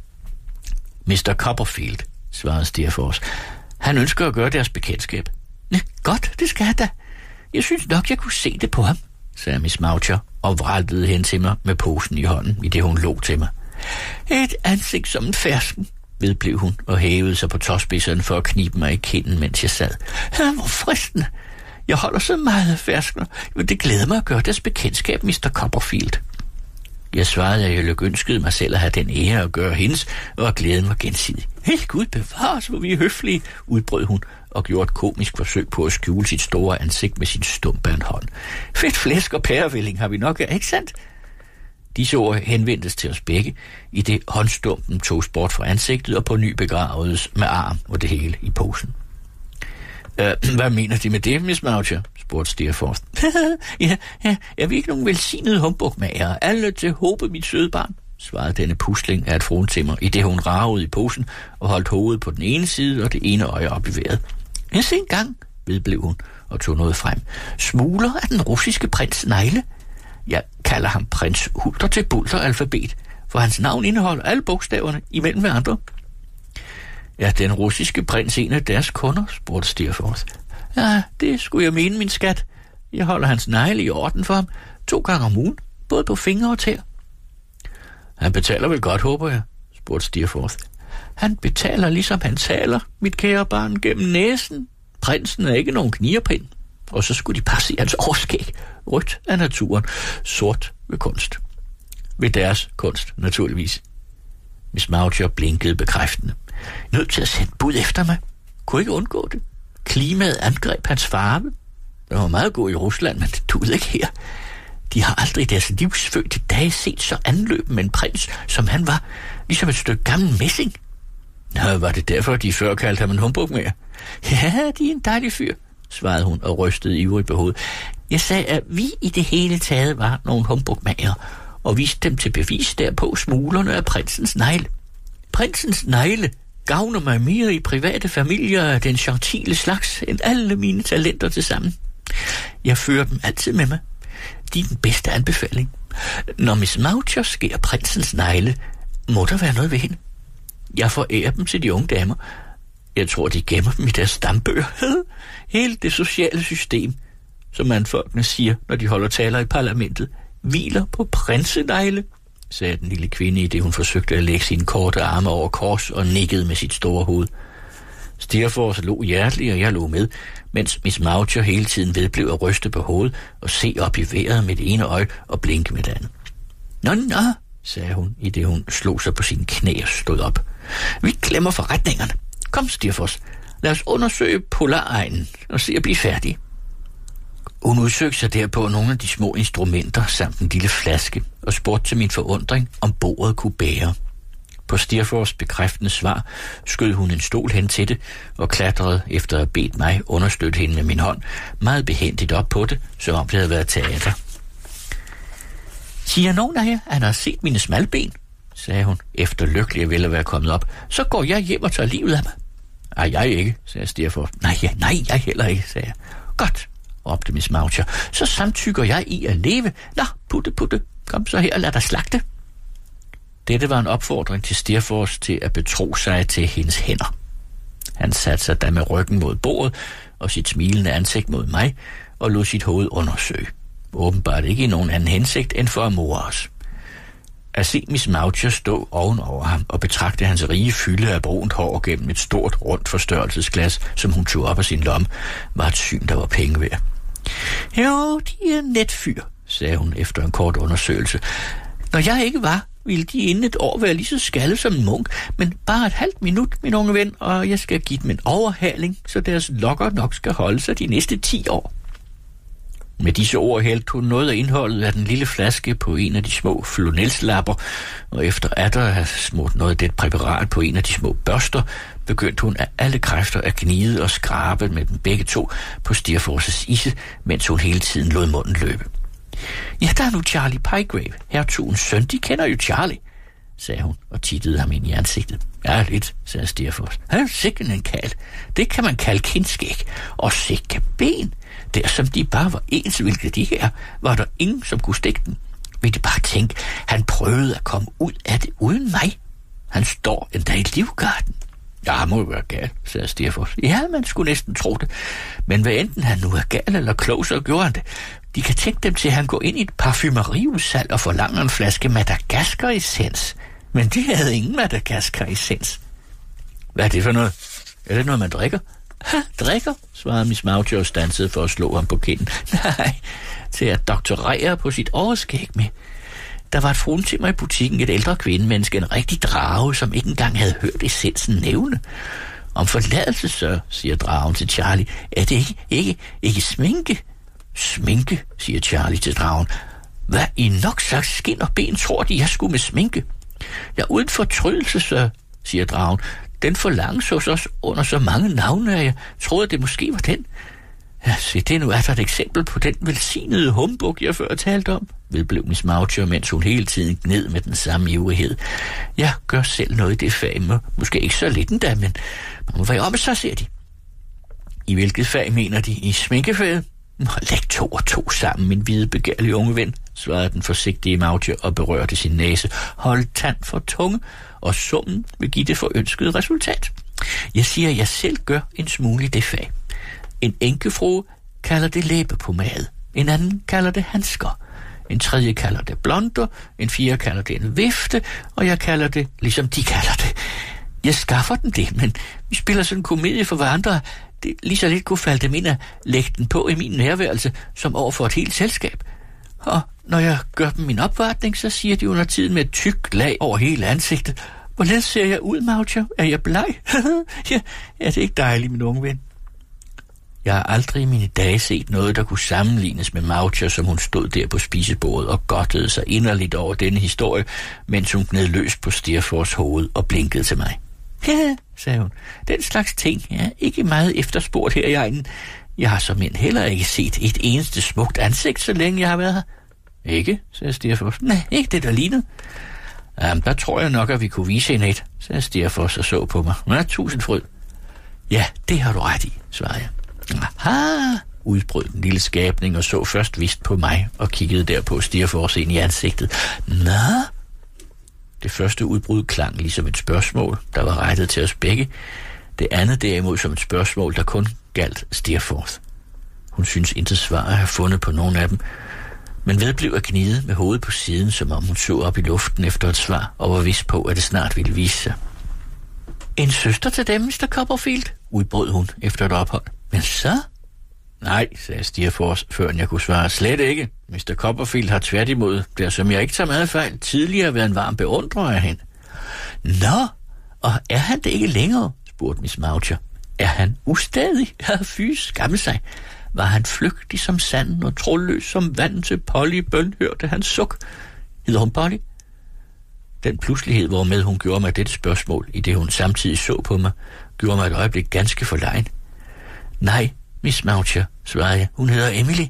Mr. Copperfield, svarede Steerforth. Han ønsker at gøre deres bekendtskab. Godt, det skal jeg da. Jeg synes nok, jeg kunne se det på ham, sagde Miss Moucher og vraltede hen til mig med posen i hånden, i det hun lå til mig. Et ansigt som en fersken, vedblev hun og hævede sig på tåspidserne for at knibe mig i kinden, mens jeg sad. Hvor fristende. Jeg holder så meget af ferskner. Det glæder mig at gøre deres bekendtskab, Mr. Copperfield. Jeg svarede, at jeg lykønskede mig selv at have den ære at gøre hendes, og at glæde mig gensidigt. Helt Gud bevares, hvor vi er høflige, udbrød hun og gjorde et komisk forsøg på at skjule sit store ansigt med sin stumpernhånd. Fedt flæsk og pærevælling har vi nok af, ikke sandt? Disse ord henvendtes til os begge, i det håndstumpen togs bort fra ansigtet og på ny begravedes med arm og det hele i posen. Hvad mener de med det, Miss Moucher? Spurgte Steerforth. ja, jeg vil ikke nogen velsignede humbugmager. Alle til håbe, mit søde barn, svarede denne pusling af et fruentimmer, i det hun ragede i posen og holdt hovedet på den ene side og det ene øje op i vejret. Jeg se engang, vedblev hun og tog noget frem. Smugler af den russiske prins Negle. Jeg kalder ham prins Hulter til Bulter alfabet, for hans navn indeholder alle bogstaverne imellem hverandre. Ja, den russiske prins en af deres kunder, spurgte Steerforth. Ja, det skulle jeg mene, min skat. Jeg holder hans negle i orden for ham 2 gange om ugen, både på fingre og tæer. Han betaler vel godt, håber jeg, spurgte Steerforth. Han betaler ligesom han taler, mit kære barn, gennem næsen. Prinsen er ikke nogen knirpind. Og så skulle de bare se hans overskæg. Rødt af naturen, sort ved kunst. Ved deres kunst, naturligvis. Miss Moucher blinkede bekræftende. Nødt til at sende bud efter mig. Kunne ikke undgå det. Klimaet angreb hans farve. Det var meget god i Rusland, men det duede ikke her. De har aldrig i deres livsfødte dage set så anløben med en prins, som han var, ligesom et stykke gammel messing. Nå, var det derfor, de før kaldte ham en humbugmager? Ja, de er en dejlig fyr, svarede hun og rystede ivrigt på hovedet. Jeg sagde, at vi i det hele taget var nogle humbugmager, og viste dem til bevis derpå smuglerne af prinsens negle. Prinsens negle gavner mig mere i private familier af den gentile slags, end alle mine talenter til sammen. Jeg fører dem altid med mig. De er den bedste anbefaling. Når Miss Moucher skærer prinsens negle, må der være noget ved hende. Jeg forærer dem til de unge damer. Jeg tror, de gemmer dem i deres stambøger. Hele det sociale system, som mandfolkene siger, når de holder taler i parlamentet, hviler på prinsenegle, sagde den lille kvinde, i det hun forsøgte at lægge sine korte arme over kors og nikkede med sit store hoved. Steerforth lå hjerteligt, og jeg lå med, mens Miss Moucher hele tiden vedblev at ryste på hovedet og se op i vejret med det ene øje og blinke med det andet. Nå, sagde hun, i det hun slog sig på sine knæ og stod op. Vi glemmer forretningerne. Kom, Steerforth, lad os undersøge polaregnen og se at blive færdige. Hun udsøgte sig derpå nogle af de små instrumenter samt en lille flaske og spurgte til min forundring, om bordet kunne bære. På Steerforths bekræftende svar skød hun en stol hen til det og klatrede efter at have bedt mig understøtte hende med min hånd meget behændigt op på det, som om det havde været teater. Siger nogen af jer, at han har set mine smalben, sagde hun, efter lykkelig at vel at være kommet op. Så går jeg hjem og tager livet af mig. Ej, jeg ikke, sagde Steerforth. Nej, jeg heller ikke, sagde jeg. Godt, råbte Miss Moucher. Så samtykker jeg i at leve. Nå, putte, kom så her og lad dig slagte. Dette var en opfordring til Steerforth til at betro sig til hendes hænder. Han satte sig da med ryggen mod bordet og sit smilende ansigt mod mig og lod sit hoved undersøge. Åbenbart ikke i nogen anden hensigt end for at more os. At se Miss Moucher stå ovenover ham og betragte hans rige fylde af brunt hår gennem et stort, rundt forstørrelsesglas, som hun tog op af sin lomme, var et syn, der var penge værd. Jo, de er net fyr, sagde hun efter en kort undersøgelse. Når jeg ikke var, ville de inden et år være lige så skaldet som en munk, men bare et halvt minut, min unge ven, og jeg skal give dem en overhaling, så deres lokker nok skal holde sig de næste 10 år. Med disse ord hældte hun noget af indholdet af den lille flaske på en af de små flonelslapper, og efter atter at have smurt noget af det præparat på en af de små børster, begyndte hun af alle kræfter at gnide og skrabe med dem begge to på Steerforths isse, mens hun hele tiden lod munden løbe. Ja, der er nu Charlie Pyegrave, hertugens søn, de kender jo Charlie, sagde hun og tittede ham ind i ansigtet. Ja, lidt, sagde Steerforth. Han er sikkert en kald. Det kan man kalde kindskæg. Og sikke ben. Der som de bare var ens, hvilket de er, var der ingen, som kunne stikke den. Vil de bare tænke, han prøvede at komme ud af det uden mig. Han står endda i livgarden. Ja, må jo være gal, sagde Steerforth. Ja, man skulle næsten tro det. Men hvad enten han nu er gal eller klog, så gjorde han det. De kan tænke dem til, at han går ind i et parfumeriudsalg og forlanger en flaske Madagaskar-essens. Men de havde ingen Madagaskar-essens. Hvad er det for noget? Er det noget, man drikker? Ha, drikker, svarede Miss Moucher og stansede for at slå ham på kinden. Nej, til at doktorere på sit overskæg med. Der var et fruentimmer i butikken, et ældre kvindemenneske, en rigtig drage, som ikke engang havde hørt essensen nævne. Om forladelse, så, siger dragen til Charlie. Er det ikke sminke? Sminke, siger Charlie til dragen. Hvad i nok slags skin og ben tror de, jeg skulle med sminke? Ja, uden fortrydelse, så, siger dragen. Den forlanges hos os under så mange navne, at jeg troede, det måske var den. Ja, se, det nu er der et eksempel på den velsignede humbug, jeg før talte om, vedblev Miss Moucher, mens hun hele tiden gned med den samme ivrighed. Jeg gør selv noget i det fag, måske ikke så lidt endda, men man må være oppe, så ser de. I hvilket fag mener de? I sminkefaget? Læg 2 og 2 sammen, min hvide begærlige unge ven, svarede den forsigtige Moucher og berørte sin næse. Hold tand for tunge, og summen vil give det forønskede resultat. Jeg siger, at jeg selv gør en smule i det fag. En enkefrue kalder det læbepomade, en anden kalder det handsker, en tredje kalder det blonder, en fjerde kalder det en vifte, og jeg kalder det, ligesom de kalder det. Jeg skaffer den det, men vi spiller sådan en komedie for hverandre. Det lige så lidt kunne falde dem ind at lægge den på i min nærværelse, som over for et helt selskab. Og når jeg gør dem min opvartning, så siger de under tiden med et tykt lag over hele ansigtet. Hvordan ser jeg ud, Moucher? Er jeg bleg? Ja, er det ikke dejligt, min unge ven? Jeg har aldrig i mine dage set noget, der kunne sammenlignes med Moucher, som hun stod der på spisebordet og godtede sig inderligt over denne historie, mens hun gned løs på Steerforths hoved og blinkede til mig. Ja, sagde hun. Den slags ting er ikke meget efterspurgt her i egnen. Jeg har såmænd heller ikke set et eneste smukt ansigt, så længe jeg har været her. Ikke, sagde Steerforth. Nej, ikke det, der lignede. Jamen, der tror jeg nok, at vi kunne vise hende et, sagde Steerforth og så på mig. Ja, tusind fryd. Ja, det har du ret i, svarede jeg. Aha, udbrød den lille skabning og så først vist på mig og kiggede derpå Steerforth ind i ansigtet. Nå? Det første udbrud klang ligesom et spørgsmål, der var rettet til os begge. Det andet derimod som et spørgsmål, der kun galt Steerforth. Hun synes intet svar at have fundet på nogen af dem, men vedblev at gnide med hovedet på siden, som om hun så op i luften efter et svar og var vidst på, at det snart ville vise sig. En søster til dem, Mr. Copperfield, udbrød hun efter et ophold. Men så? Nej, sagde Steerforth, før jeg kunne svare. Slet ikke. Mr. Copperfield har tværtimod, der som jeg ikke tager meget fejl, tidligere været en varm beundrer af hende. Nå, og er han det ikke længere? Spurgte Miss Moucher. Er han ustadig? Ja, fy, skamme sig. Var han flygtig som sanden og troløs som vand til Polly bønhørte hans suk? Hedder hun Polly? Den pludselighed, hvormed hun gjorde mig dette spørgsmål, i det hun samtidig så på mig, gjorde mig et øjeblik ganske forlegen. Nej, Miss Moucher, svarede jeg. Hun hedder Emily.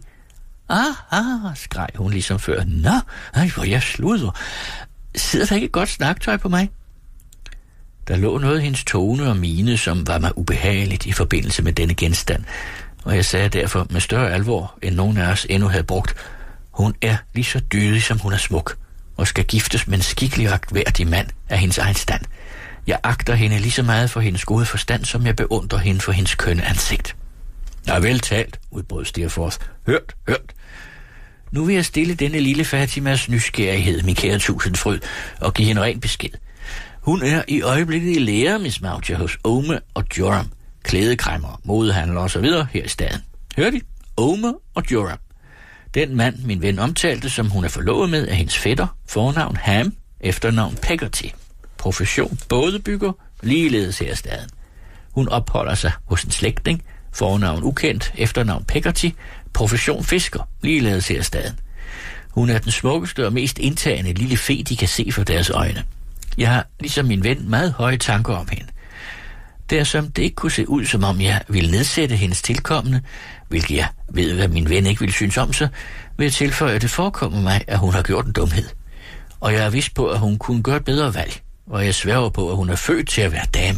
Skreg hun ligesom før. Nå, hvor jeg sluder. Sidder der ikke godt snaktøj på mig? Der lå noget i hendes tone og mine, som var mig ubehageligt i forbindelse med denne genstand, og jeg sagde derfor med større alvor, end nogen af os endnu havde brugt. Hun er lige så dydig, som hun er smuk, og skal giftes med en skikkelig og agtværdig mand af hendes egen stand. Jeg agter hende lige så meget for hendes gode forstand, som jeg beundrer hende for hendes kønne ansigt. Nå, vel talt, udbrød Steerforth. Hørt. Nu vil jeg stille denne lille Fatimas nysgerrighed, min kære Tusindfryd, og give hende ren besked. Hun er i øjeblikket i lære, Miss Moucher, hos Omer og Joram, klædekræmmer, modehandler og så videre her i staden. Hørte I? Omer og Joram. Den mand, min ven omtalte, som hun er forlovet med, er hendes fætter, fornavn Ham, efternavn Peggotty. Profession bådebygger, ligeledes her i staden. Hun opholder sig hos en slægtning, fornavn ukendt, efternavn Peggotty, profession fisker, ligeledes her i staden. Hun er den smukkeste og mest indtagende lille fe, de kan se for deres øjne. Jeg har, ligesom min ven, meget høje tanker om hende. Dersom det ikke kunne se ud, som om jeg ville nedsætte hendes tilkommende, hvilket jeg ved, hvad min ven ikke ville synes om, så vil jeg tilføje, at det forekommer mig, at hun har gjort en dumhed. Og jeg er vist på, at hun kunne gøre et bedre valg, og jeg sværger på, at hun er født til at være dame.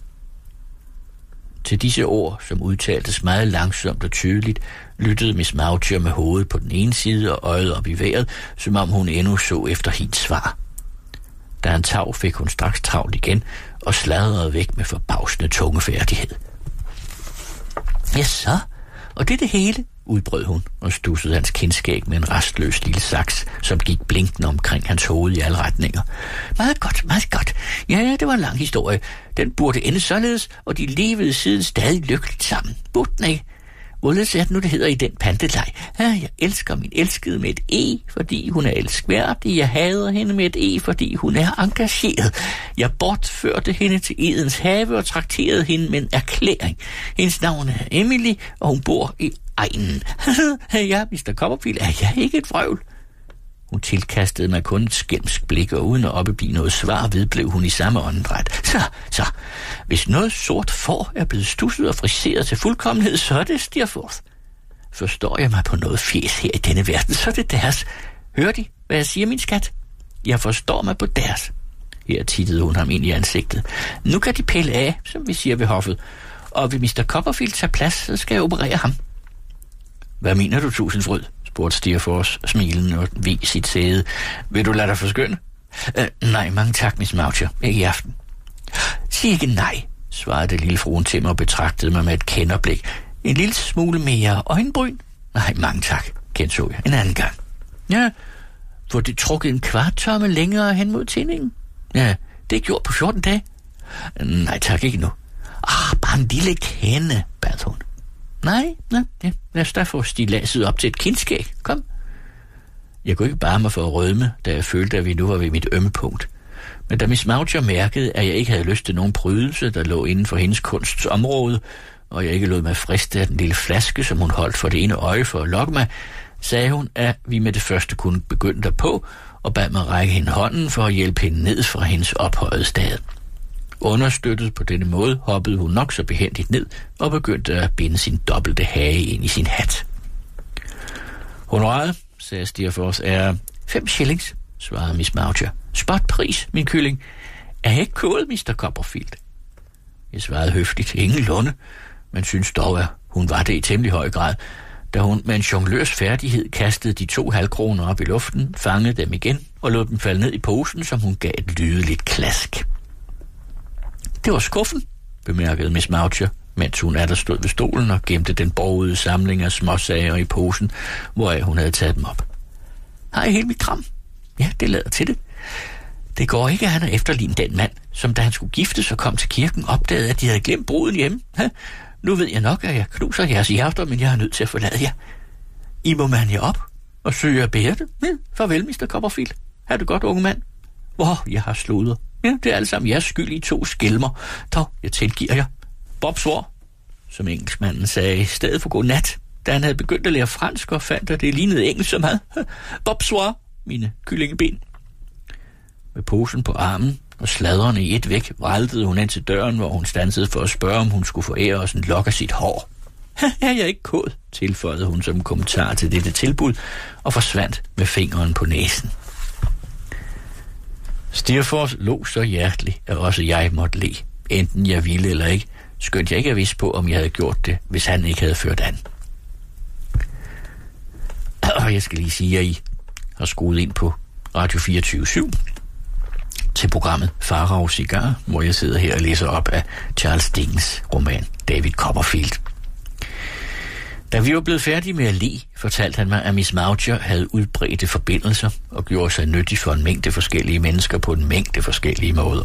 Til disse ord, som udtaltes meget langsomt og tydeligt, lyttede Miss Moucher med hovedet på den ene side og øjet op i vejret, som om hun endnu så efter hendes svar. Da han tav, fik hun straks travlt igen og sladrede væk med forbavsende tungefærdighed. Ja, så. Og det er det hele, udbrød hun og stussede hans kindskæg med en rastløs lille saks, som gik blinkende omkring hans hoved i alle retninger. Meget godt. Ja, det var en lang historie. Den burde ende således, og de levede siden stadig lykkeligt sammen. Burde den ikke? Hvorledes er det nu, det hedder i den panteleg? Ja, jeg elsker min elskede med et E, fordi hun er elskværdig. Jeg hader hende med et E, fordi hun er engageret. Jeg bortførte hende til Edens have og trakterede hende med en erklæring. Hendes navn er Emily, og hun bor i egnen. Ja, Mr. Copperfield, er jeg ikke et vrøvl? Hun tilkastede mig kun et skælmsk blik, og uden at opbegive noget svar, vedblev hun i samme åndedræt. Så, hvis noget sort får er blevet stusset og friseret til fuldkommenhed, så er det Steerforth. Forstår jeg mig på noget fjes her i denne verden, så er det deres. Hører de, hvad jeg siger, min skat? Jeg forstår mig på deres. Her tittede hun ham ind i ansigtet. Nu kan de pille af, som vi siger ved hoffet, og vil Mr. Copperfield tage plads, så skal jeg operere ham. Hvad mener du, Tusindfryd? Spurgte Steerforth smilende og veg sit sæde. Vil du lade dig forskynde? Nej, mange tak, Miss Moucher. Ikke i aften. Sig ikke nej, svarede det lille fruen til mig og betragtede mig med et kenderblik. En lille smule mere øjenbryn? Nej, mange tak, genså jeg en anden gang. Ja, får det trukket en kvarttomme længere hen mod tændingen? Ja, det er gjort på 14 dage. Nej tak, ikke nu. Bare en lille kende, bad hun. Nej, lad os da få stiladset op til et kindskæg. Kom. Jeg kunne ikke bare mig for at rødme, da jeg følte, at vi nu var ved mit ømme punkt. Men da Miss Moucher mærkede, at jeg ikke havde lyst til nogen prydelse, der lå inden for hendes kunsts område, og jeg ikke lod mig friste af den lille flaske, som hun holdt for det ene øje for at lokke mig, sagde hun, at vi med det første kunne begynde derpå, og bad mig række hende hånden for at hjælpe hende ned fra hendes ophøjede stad. Understøttet på denne måde hoppede hun nok så behændigt ned og begyndte at binde sin dobbelte hage ind i sin hat. Honoraret, sagde Steerforth, er 5 shillings, svarede Miss Moucher. Spotpris, min kylling. Er jeg ikke kålet, Mr. Copperfield? Jeg svarede høfligt, ingen lunde, men synes dog, at hun var det i temmelig høj grad, da hun med en jonglørs færdighed kastede de 2 halvkroner op i luften, fangede dem igen og lod dem falde ned i posen, som hun gav et lydeligt klask. Det var skuffen, bemærkede Miss Moucher, mens hun der stod ved stolen og gemte den borgede samling af småsager i posen, hvoraf hun havde taget dem op. Har jeg helt mit kram? Ja, det lader til det. Det går ikke, at han er efterlignet den mand, som da han skulle giftes og kom til kirken, opdagede, at de havde glemt bruden hjemme. Nu ved jeg nok, at jeg knuser jeres hjerter, men jeg er nødt til at forlade jer. I må mande jer op og søge at bære det. Ja, farvel, Mr. Copperfield. Ha' det godt, unge mand. Jeg har sludret. Ja, det er alle sammen jeres skyld i 2 skælmer. Dog, jeg tilgiver jer. Bob svor, som engelskmanden sagde i stedet for god nat, da han havde begyndt at lære fransk og fandt, at det lignede engelsk som had. Bob svor, mine kyllingeben. Med posen på armen og sladrende i et væk, vræltede hun ind til døren, hvor hun stansede for at spørge, om hun skulle forære os en lok af sit hår. Er jeg ikke kåd, tilføjede hun som kommentar til dette tilbud, og forsvandt med fingeren på næsen. Steerforth lå så hjerteligt, at også jeg måtte le, enten jeg ville eller ikke, skønt jeg ikke er vidst på, om jeg havde gjort det, hvis han ikke havde ført an. Og jeg skal lige sige, at I har skruet ind på Radio 24/7 til programmet Farao Cigar, hvor jeg sidder her og læser op af Charles Dickens roman David Copperfield. Da vi var blevet færdige med at le, fortalte han mig, at Miss Moucher havde udbredte forbindelser og gjorde sig nyttig for en mængde forskellige mennesker på en mængde forskellige måder.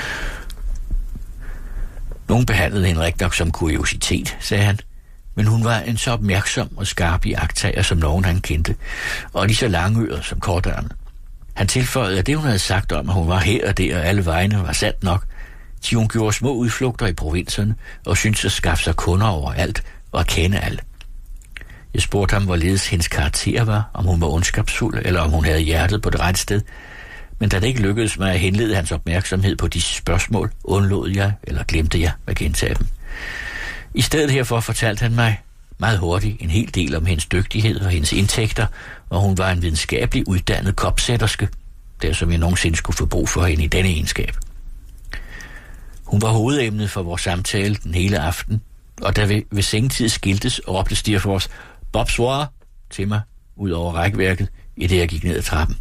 Nogen behandlede hende rigtig nok som kuriositet, sagde han, men hun var en så opmærksom og skarp iagttager som nogen han kendte, og lige så langøret som kortærmet. Han tilføjede, at det hun havde sagt om, at hun var her og der og alle vegne, var sandt nok, til hun gjorde små udflugter i provinserne og syntes at skaffe sig kunder overalt og at kende alle. Jeg spurgte ham, hvorledes hendes karakter var, om hun var ondskabsfuld, eller om hun havde hjertet på det rette sted. Men da det ikke lykkedes mig at henlede hans opmærksomhed på disse spørgsmål, undlod jeg, eller glemte jeg at gentage dem. I stedet herfor fortalte han mig meget hurtigt en hel del om hendes dygtighed og hendes indtægter, og hun var en videnskabelig uddannet kopsætterske, der som jeg nogensinde skulle få brug for hende i denne egenskab. Hun var hovedemnet for vores samtale den hele aften, og da vi ved sengetid skiltes, råbte Steerforth Bob Swar til mig ud over rækværket, i det jeg gik ned ad trappen.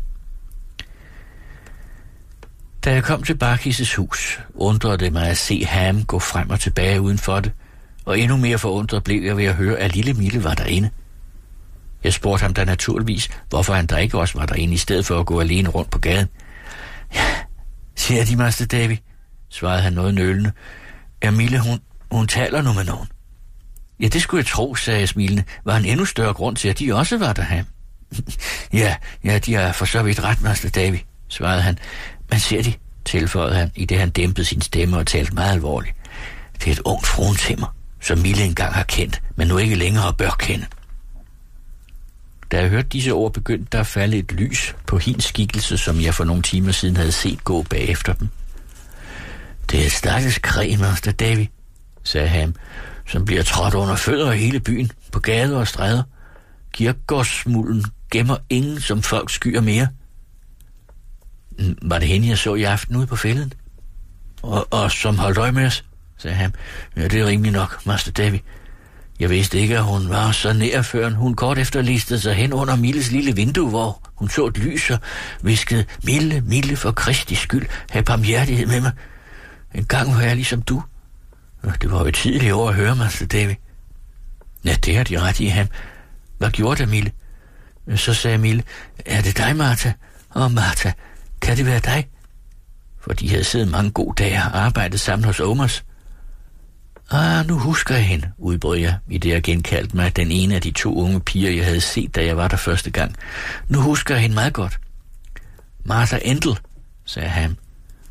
Da jeg kom til Barkis' hus, undrede det mig at se Ham gå frem og tilbage uden for det, og endnu mere forundret blev jeg ved at høre, at lille Mille var derinde. Jeg spurgte ham da naturligvis, hvorfor han der ikke også var derinde, i stedet for at gå alene rundt på gaden. Ja, siger de, Master Davy, svarede han noget nølende. Ja, Mille, hun taler nu med nogen. Ja, det skulle jeg tro, sagde jeg smilende, var en endnu større grund til, at de også var der, Ham. ja, de har for så vidt ret, Master Davy, svarede han. Men ser de, tilføjede han, i det han dæmpede sin stemme og talte meget alvorligt. Det er et ungt fruentimmer, som Mille engang har kendt, men nu ikke længere bør kende. Da jeg hørte disse ord, begyndte der at falde et lys på hendes skikkelse, som jeg for nogle timer siden havde set gå bagefter dem. Det er et stakkels kræ, Master Davy, sagde Ham, som bliver trådt under fødder i hele byen, på gader og stræder. Kirkegårdsmulden gemmer ingen, som folk skyer mere. Var det hende, jeg så i aften ude på fælden? Og som holdt øje med os, sagde han. Ja, det er rimelig nok, Master Davy. Jeg vidste ikke, at hun var så nær, før hun kort efter listede sig hen under Milles lille vindue, hvor hun så et lys og viskede, Mille, for Kristi skyld, have barmhjertighed med mig. En gang var jeg ligesom du. Det var jo et tidligt år at høre, Master Davy. Ja, det har de ret i, ham. Hvad gjorde det, Mille? Så sagde Mille, er det dig, Martha? Martha, kan det være dig? For de havde siddet mange gode dage og arbejdet sammen hos Omers. Nu husker jeg hende, udbrød jeg, i det jeg genkaldte mig den ene af de 2 unge piger, jeg havde set, da jeg var der første gang. Nu husker jeg hende meget godt. Martha Endel, sagde han.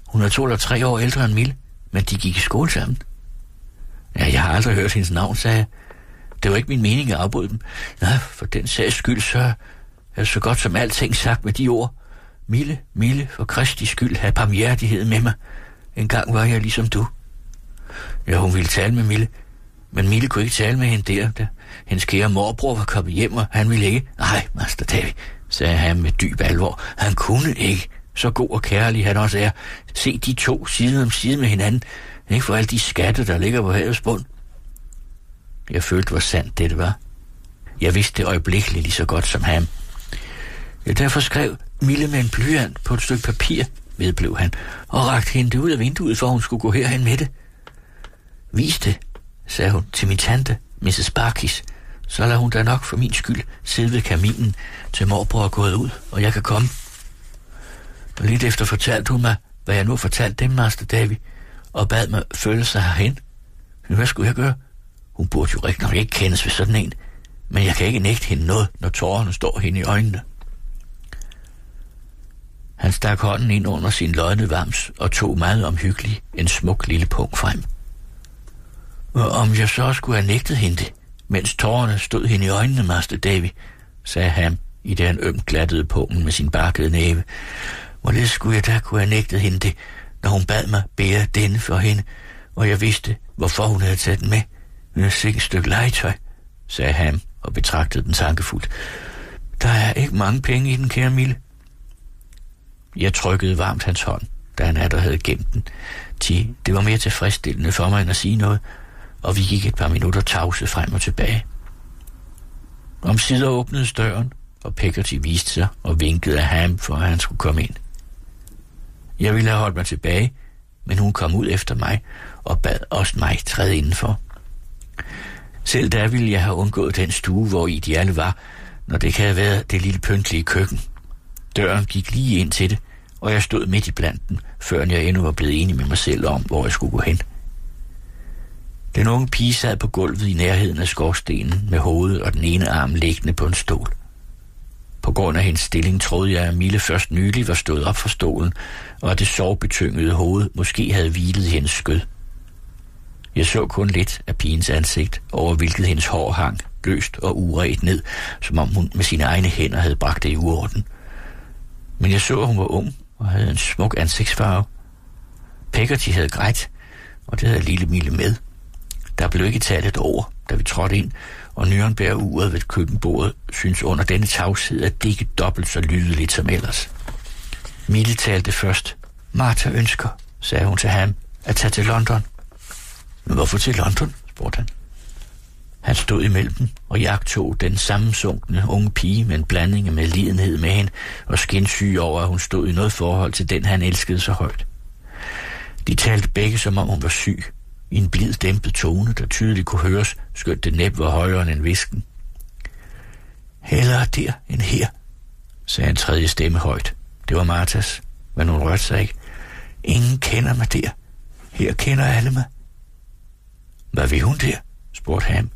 Hun er 2 eller 3 år ældre end Mille, men de gik i skole sammen. Ja, jeg har aldrig hørt hendes navn, sagde jeg. Det var ikke min mening at afbryde dem. Nej, for den sags skyld, så er så godt som alting sagt med de ord. Mille, for Kristi skyld, have barmhjertighed med mig. En gang var jeg ligesom du. Ja, hun ville tale med Mille, men Mille kunne ikke tale med hende der. Hendes kære morbror var kommet hjem, og han ville ikke. Nej, Master David, sagde han med dyb alvor. Han kunne ikke. Så god og kærlig han også er. Se de 2 side om side med hinanden. Ikke for alle de skatter, der ligger på havets bund. Jeg følte, hvor sandt det var. Jeg vidste det øjeblikkeligt lige så godt som ham. Jeg derfor skrev Mille med en blyant på et stykke papir, vedblev han, og rakte hende det ud af vinduet, for hun skulle gå herhen med det. Vis det, sagde hun til min tante, Mrs. Barkis. Så lader hun da nok for min skyld sidde ved kaminen, til morbror er gået ud, og jeg kan komme. Og lidt efter fortalte hun mig, hvad jeg nu fortalte dem, Master David, og bad mig følge sig herhen. Men hvad skulle jeg gøre? Hun burde jo rigtig nok ikke kendes ved sådan en, men jeg kan ikke nægte hende noget, når tårerne står hende i øjnene. Han stak hånden ind under sin lodne vams og tog meget omhyggeligt en smuk lille punkt frem. Og om jeg så skulle have nægtet hende det, mens tårerne stod hende i øjnene, Master David, sagde han, i det han ømt glattede punkten med sin barkede næve. Hvorledes skulle jeg da kunne have nægtet hende det, når hun bad mig bære denne for hende, og jeg vidste, hvorfor hun havde taget den med. Det er sikkert et stykke legetøj, sagde han og betragtede den tankefuldt. Der er ikke mange penge i den, kære Mille. Jeg trykkede varmt hans hånd, da han atter havde gemt den. Det var mere tilfredsstillende for mig end at sige noget, og vi gik et par minutter tavse frem og tilbage. Omsider åbnedes døren, og Peggotty viste sig og vinkede af ham, for at han skulle komme ind. Jeg ville have holdt mig tilbage, men hun kom ud efter mig og bad også mig træde indenfor. Selv der ville jeg have undgået den stue, hvor i de alle var, når det kan have været det lille pyntlige køkken. Døren gik lige ind til det, og jeg stod midt i blandt dem, før jeg endnu var blevet enig med mig selv om, hvor jeg skulle gå hen. Den unge pige sad på gulvet i nærheden af skorstenen med hovedet og den ene arm liggende på en stol. På grund af hendes stilling troede jeg, at Mille først nylig var stået op fra stolen, og at det sorgbetyngede hoved måske havde hvilet i hendes skød. Jeg så kun lidt af pigens ansigt, over hvilket hendes hår hang, løst og uret ned, som om hun med sine egne hænder havde bragt det i uorden. Men jeg så, at hun var ung og havde en smuk ansigtsfarve. Peggotty havde grædt, og det havde lille Mille med. Der blev ikke talt et ord, da vi trådte ind, og Nürnberg-uret ved køkkenbordet synes under denne tavshed at det ikke dobbelt så lydeligt som ellers. Mille talte først. Martha ønsker, sagde hun til ham, at tage til London. Men hvorfor til London? Spurgte han. Han stod imellem dem og jagtog den sammensunkne unge pige med en blanding af medlidenhed med hende og skinsyg over, at hun stod i noget forhold til den, han elskede så højt. De talte begge, som om hun var syg, i en blid dæmpet tone, der tydeligt kunne høres, skønt det næb var højere end hvisken. Hellere der end her, sagde en tredje stemme højt. Det var Marthas, men hun rørte sig ikke. Ingen kender mig der. Her kender alle mig. Hvad vil hun der? Spurgte han.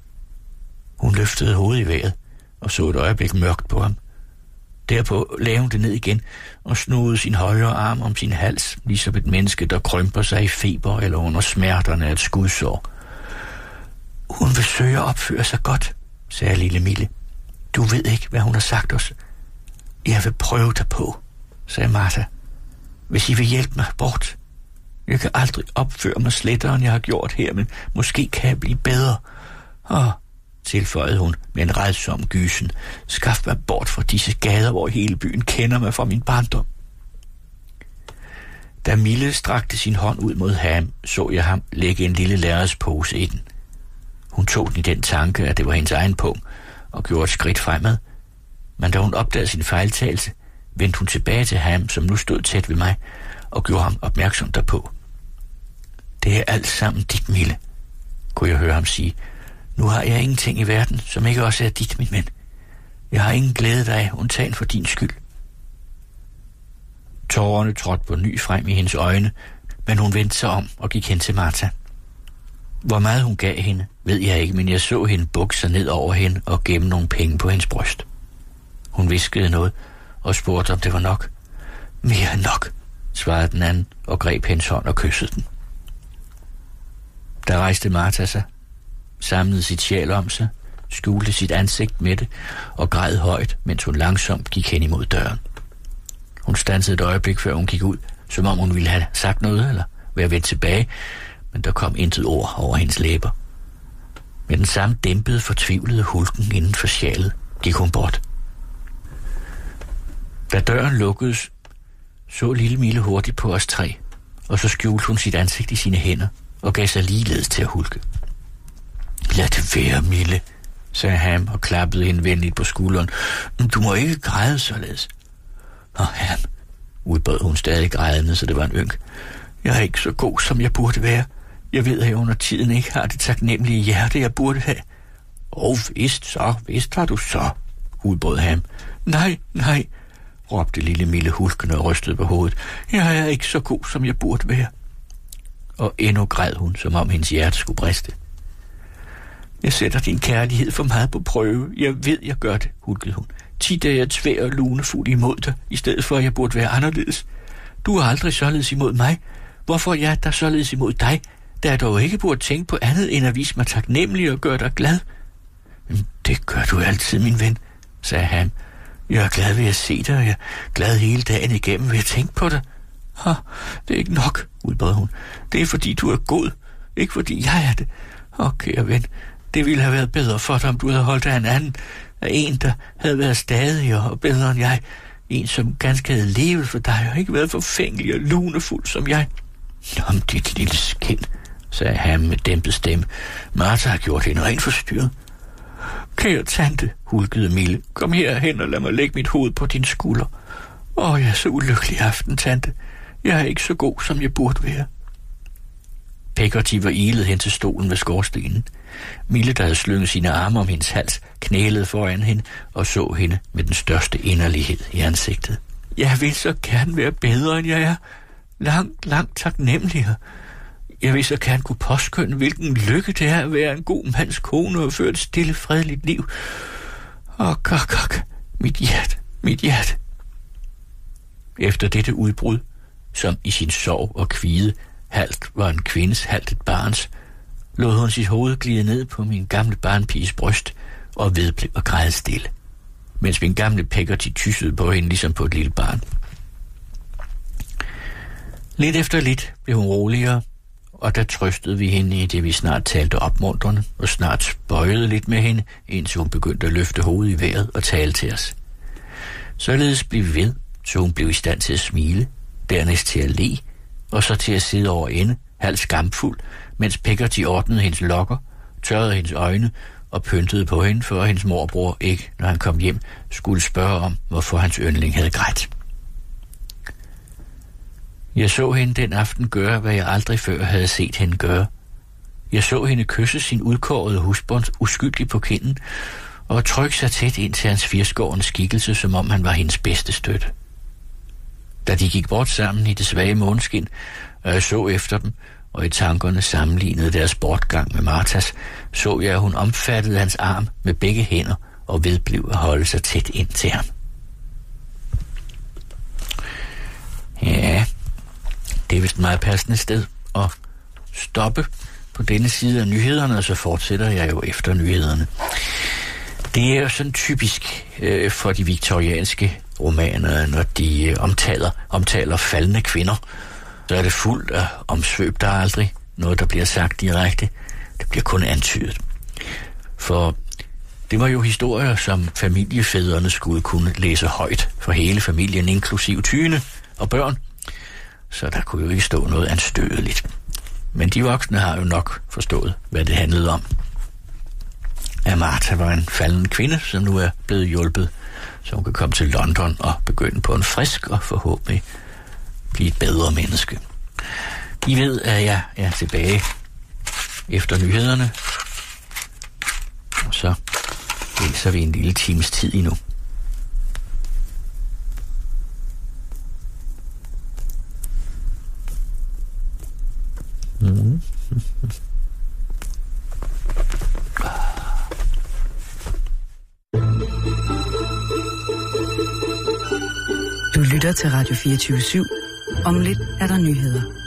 Hun løftede hovedet i vejret og så et øjeblik mørkt på ham. Derpå lagde hun det ned igen og snodede sin højre arm om sin hals, ligesom et menneske, der krymper sig i feber eller under smerterne af et skudsår. Hun vil søge at opføre sig godt, sagde lille Mille. Du ved ikke, hvad hun har sagt os. Jeg vil prøve dig på, sagde Martha. Hvis I vil hjælpe mig bort. Jeg kan aldrig opføre mig slettere, end jeg har gjort her, men måske kan jeg blive bedre. Tilføjede hun med en rædsom gysen. Skaf mig bort fra disse gader, hvor hele byen kender mig fra min barndom. Da Mille strakte sin hånd ud mod ham, så jeg ham lægge en lille lærredspose i den. Hun tog den i den tanke, at det var hendes egen pung, og gjorde et skridt fremad. Men da hun opdagede sin fejltagelse, vendte hun tilbage til ham, som nu stod tæt ved mig, og gjorde ham opmærksom derpå. Det er alt sammen dit, Mille, kunne jeg høre ham sige. Nu har jeg ingenting i verden, som ikke også er dit, min ven. Jeg har ingen glæde dig, undtagen for din skyld. Tårerne trådte på ny frem i hendes øjne, men hun vendte sig om og gik hen til Martha. Hvor meget hun gav hende, ved jeg ikke, men jeg så hende bukke sig ned over hende og gemme nogle penge på hendes bryst. Hun hviskede noget og spurgte, om det var nok. Mere end nok, svarede den anden og greb hendes hånd og kyssede den. Der rejste Martha sig, samlede sit sjæl om sig, skjulte sit ansigt med det og græd højt, mens hun langsomt gik hen imod døren. Hun standsede et øjeblik, før hun gik ud, som om hun ville have sagt noget eller være vendt tilbage, men der kom intet ord over hendes læber. Med den samme dæmpede, fortvivlede hulken inden for sjælet gik hun bort. Da døren lukkedes, så lille Mille hurtigt på os tre, og så skjulte hun sit ansigt i sine hænder og gav sig ligeledes til at hulke. Lad det være, Mille, sagde Ham og klappede hende venligt på skulderen. Du må ikke græde således. Ham, udbød hun stadig grædende, så det var en ynk. Jeg er ikke så god, som jeg burde være. Jeg ved, at jeg under tiden ikke har det taknemmelige hjerte, jeg burde have. Vist har du så, udbrød Ham. Nej, råbte lille Mille hulkende og rystede på hovedet. Jeg er ikke så god, som jeg burde være. Og endnu græd hun, som om hendes hjerte skulle briste. Jeg sætter din kærlighed for meget på prøve. Jeg ved, jeg gør det, hulkede hun. Tit er jeg tvær og lunefuld imod dig, i stedet for, at jeg burde være anderledes. Du er aldrig således imod mig. Hvorfor er jeg der således imod dig, da jeg dog ikke burde tænke på andet, end at vise mig taknemmelig og gøre dig glad? Det gør du altid, min ven, sagde han. Jeg er glad ved at se dig, og jeg er glad hele dagen igennem ved at tænke på dig. Det er ikke nok, udbrød hun. Det er fordi, du er god, ikke fordi jeg er det. Kære ven, det ville have været bedre for dig, om du havde holdt af en anden, af en, der havde været stadigere og bedre end jeg. En, som ganske havde levet for dig, og ikke været forfængelig og lunefuld som jeg. Om dit lille skind, sagde han med dæmpet stemme. Martha har gjort hende rent forstyrret. Kære tante, hulkede Mille, kom herhen og lad mig lægge mit hoved på din skulder. Jeg er så ulykkelig aften, tante. Jeg er ikke så god, som jeg burde være. Peggotty var ilet hen til stolen ved skorstenen. Mille, der havde slynget sine arme om hendes hals, knælede foran hende og så hende med den største inderlighed i ansigtet. Jeg vil så gerne være bedre, end jeg er. Langt taknemmeligere. Jeg vil så gerne kunne påskønne, hvilken lykke det er at være en god mands kone og føre et stille, fredeligt liv. Mit hjerte. Efter dette udbrud, som i sin sorg og kvide halvt var en kvindes, halvt et barns, lod hun sit hoved glide ned på min gamle barnpiges bryst og vedblev at græde stille, mens min gamle Peggotty tyssede på hende ligesom på et lille barn. Lidt efter lidt blev hun roligere, og der trøstede vi hende i det, vi snart talte opmuntrende, og snart spøjede lidt med hende, indtil hun begyndte at løfte hovedet i vejret og tale til os. Således blev vi ved, så hun blev i stand til at smile, dernæst til at le, og så til at sidde over ende, halvt skamfuld, mens Peggotty ordnede hendes lokker, tørrede hendes øjne og pyntede på hende, for hendes morbror ikke, når han kom hjem, skulle spørge om, hvorfor hans yndling havde grædt. Jeg så hende den aften gøre, hvad jeg aldrig før havde set hende gøre. Jeg så hende kysse sin udkårede husbond uskyldigt på kinden og trykke sig tæt ind til hans firskårende skikkelse, som om han var hendes bedste støtte. Da de gik bort sammen i det svage måneskin, og jeg så efter dem, og i tankerne sammenlignede deres bortgang med Marthas, så jeg, at hun omfattede hans arm med begge hænder og vedblev at holde sig tæt ind til ham. Ja, det er vist et meget passende sted at stoppe på denne side af nyhederne, og så fortsætter jeg jo efter nyhederne. Det er jo sådan typisk for de viktorianske romaner, når de omtaler faldne kvinder, så er det fuldt af omsvøb. Der er aldrig noget, der bliver sagt direkte. Det bliver kun antydet. For det var jo historier, som familiefædrene skulle kunne læse højt for hele familien, inklusiv tyne og børn. Så der kunne jo ikke stå noget anstødeligt. Men de voksne har jo nok forstået, hvad det handlede om. At Martha var en falden kvinde, som nu er blevet hjulpet, så hun kan komme til London og begynde på en frisk og forhåbentlig blive et bedre menneske. I ved, at jeg er tilbage efter nyhederne, og så læser vi en lille times tid endnu. Du lytter til Radio 24/7. Om lidt er der nyheder.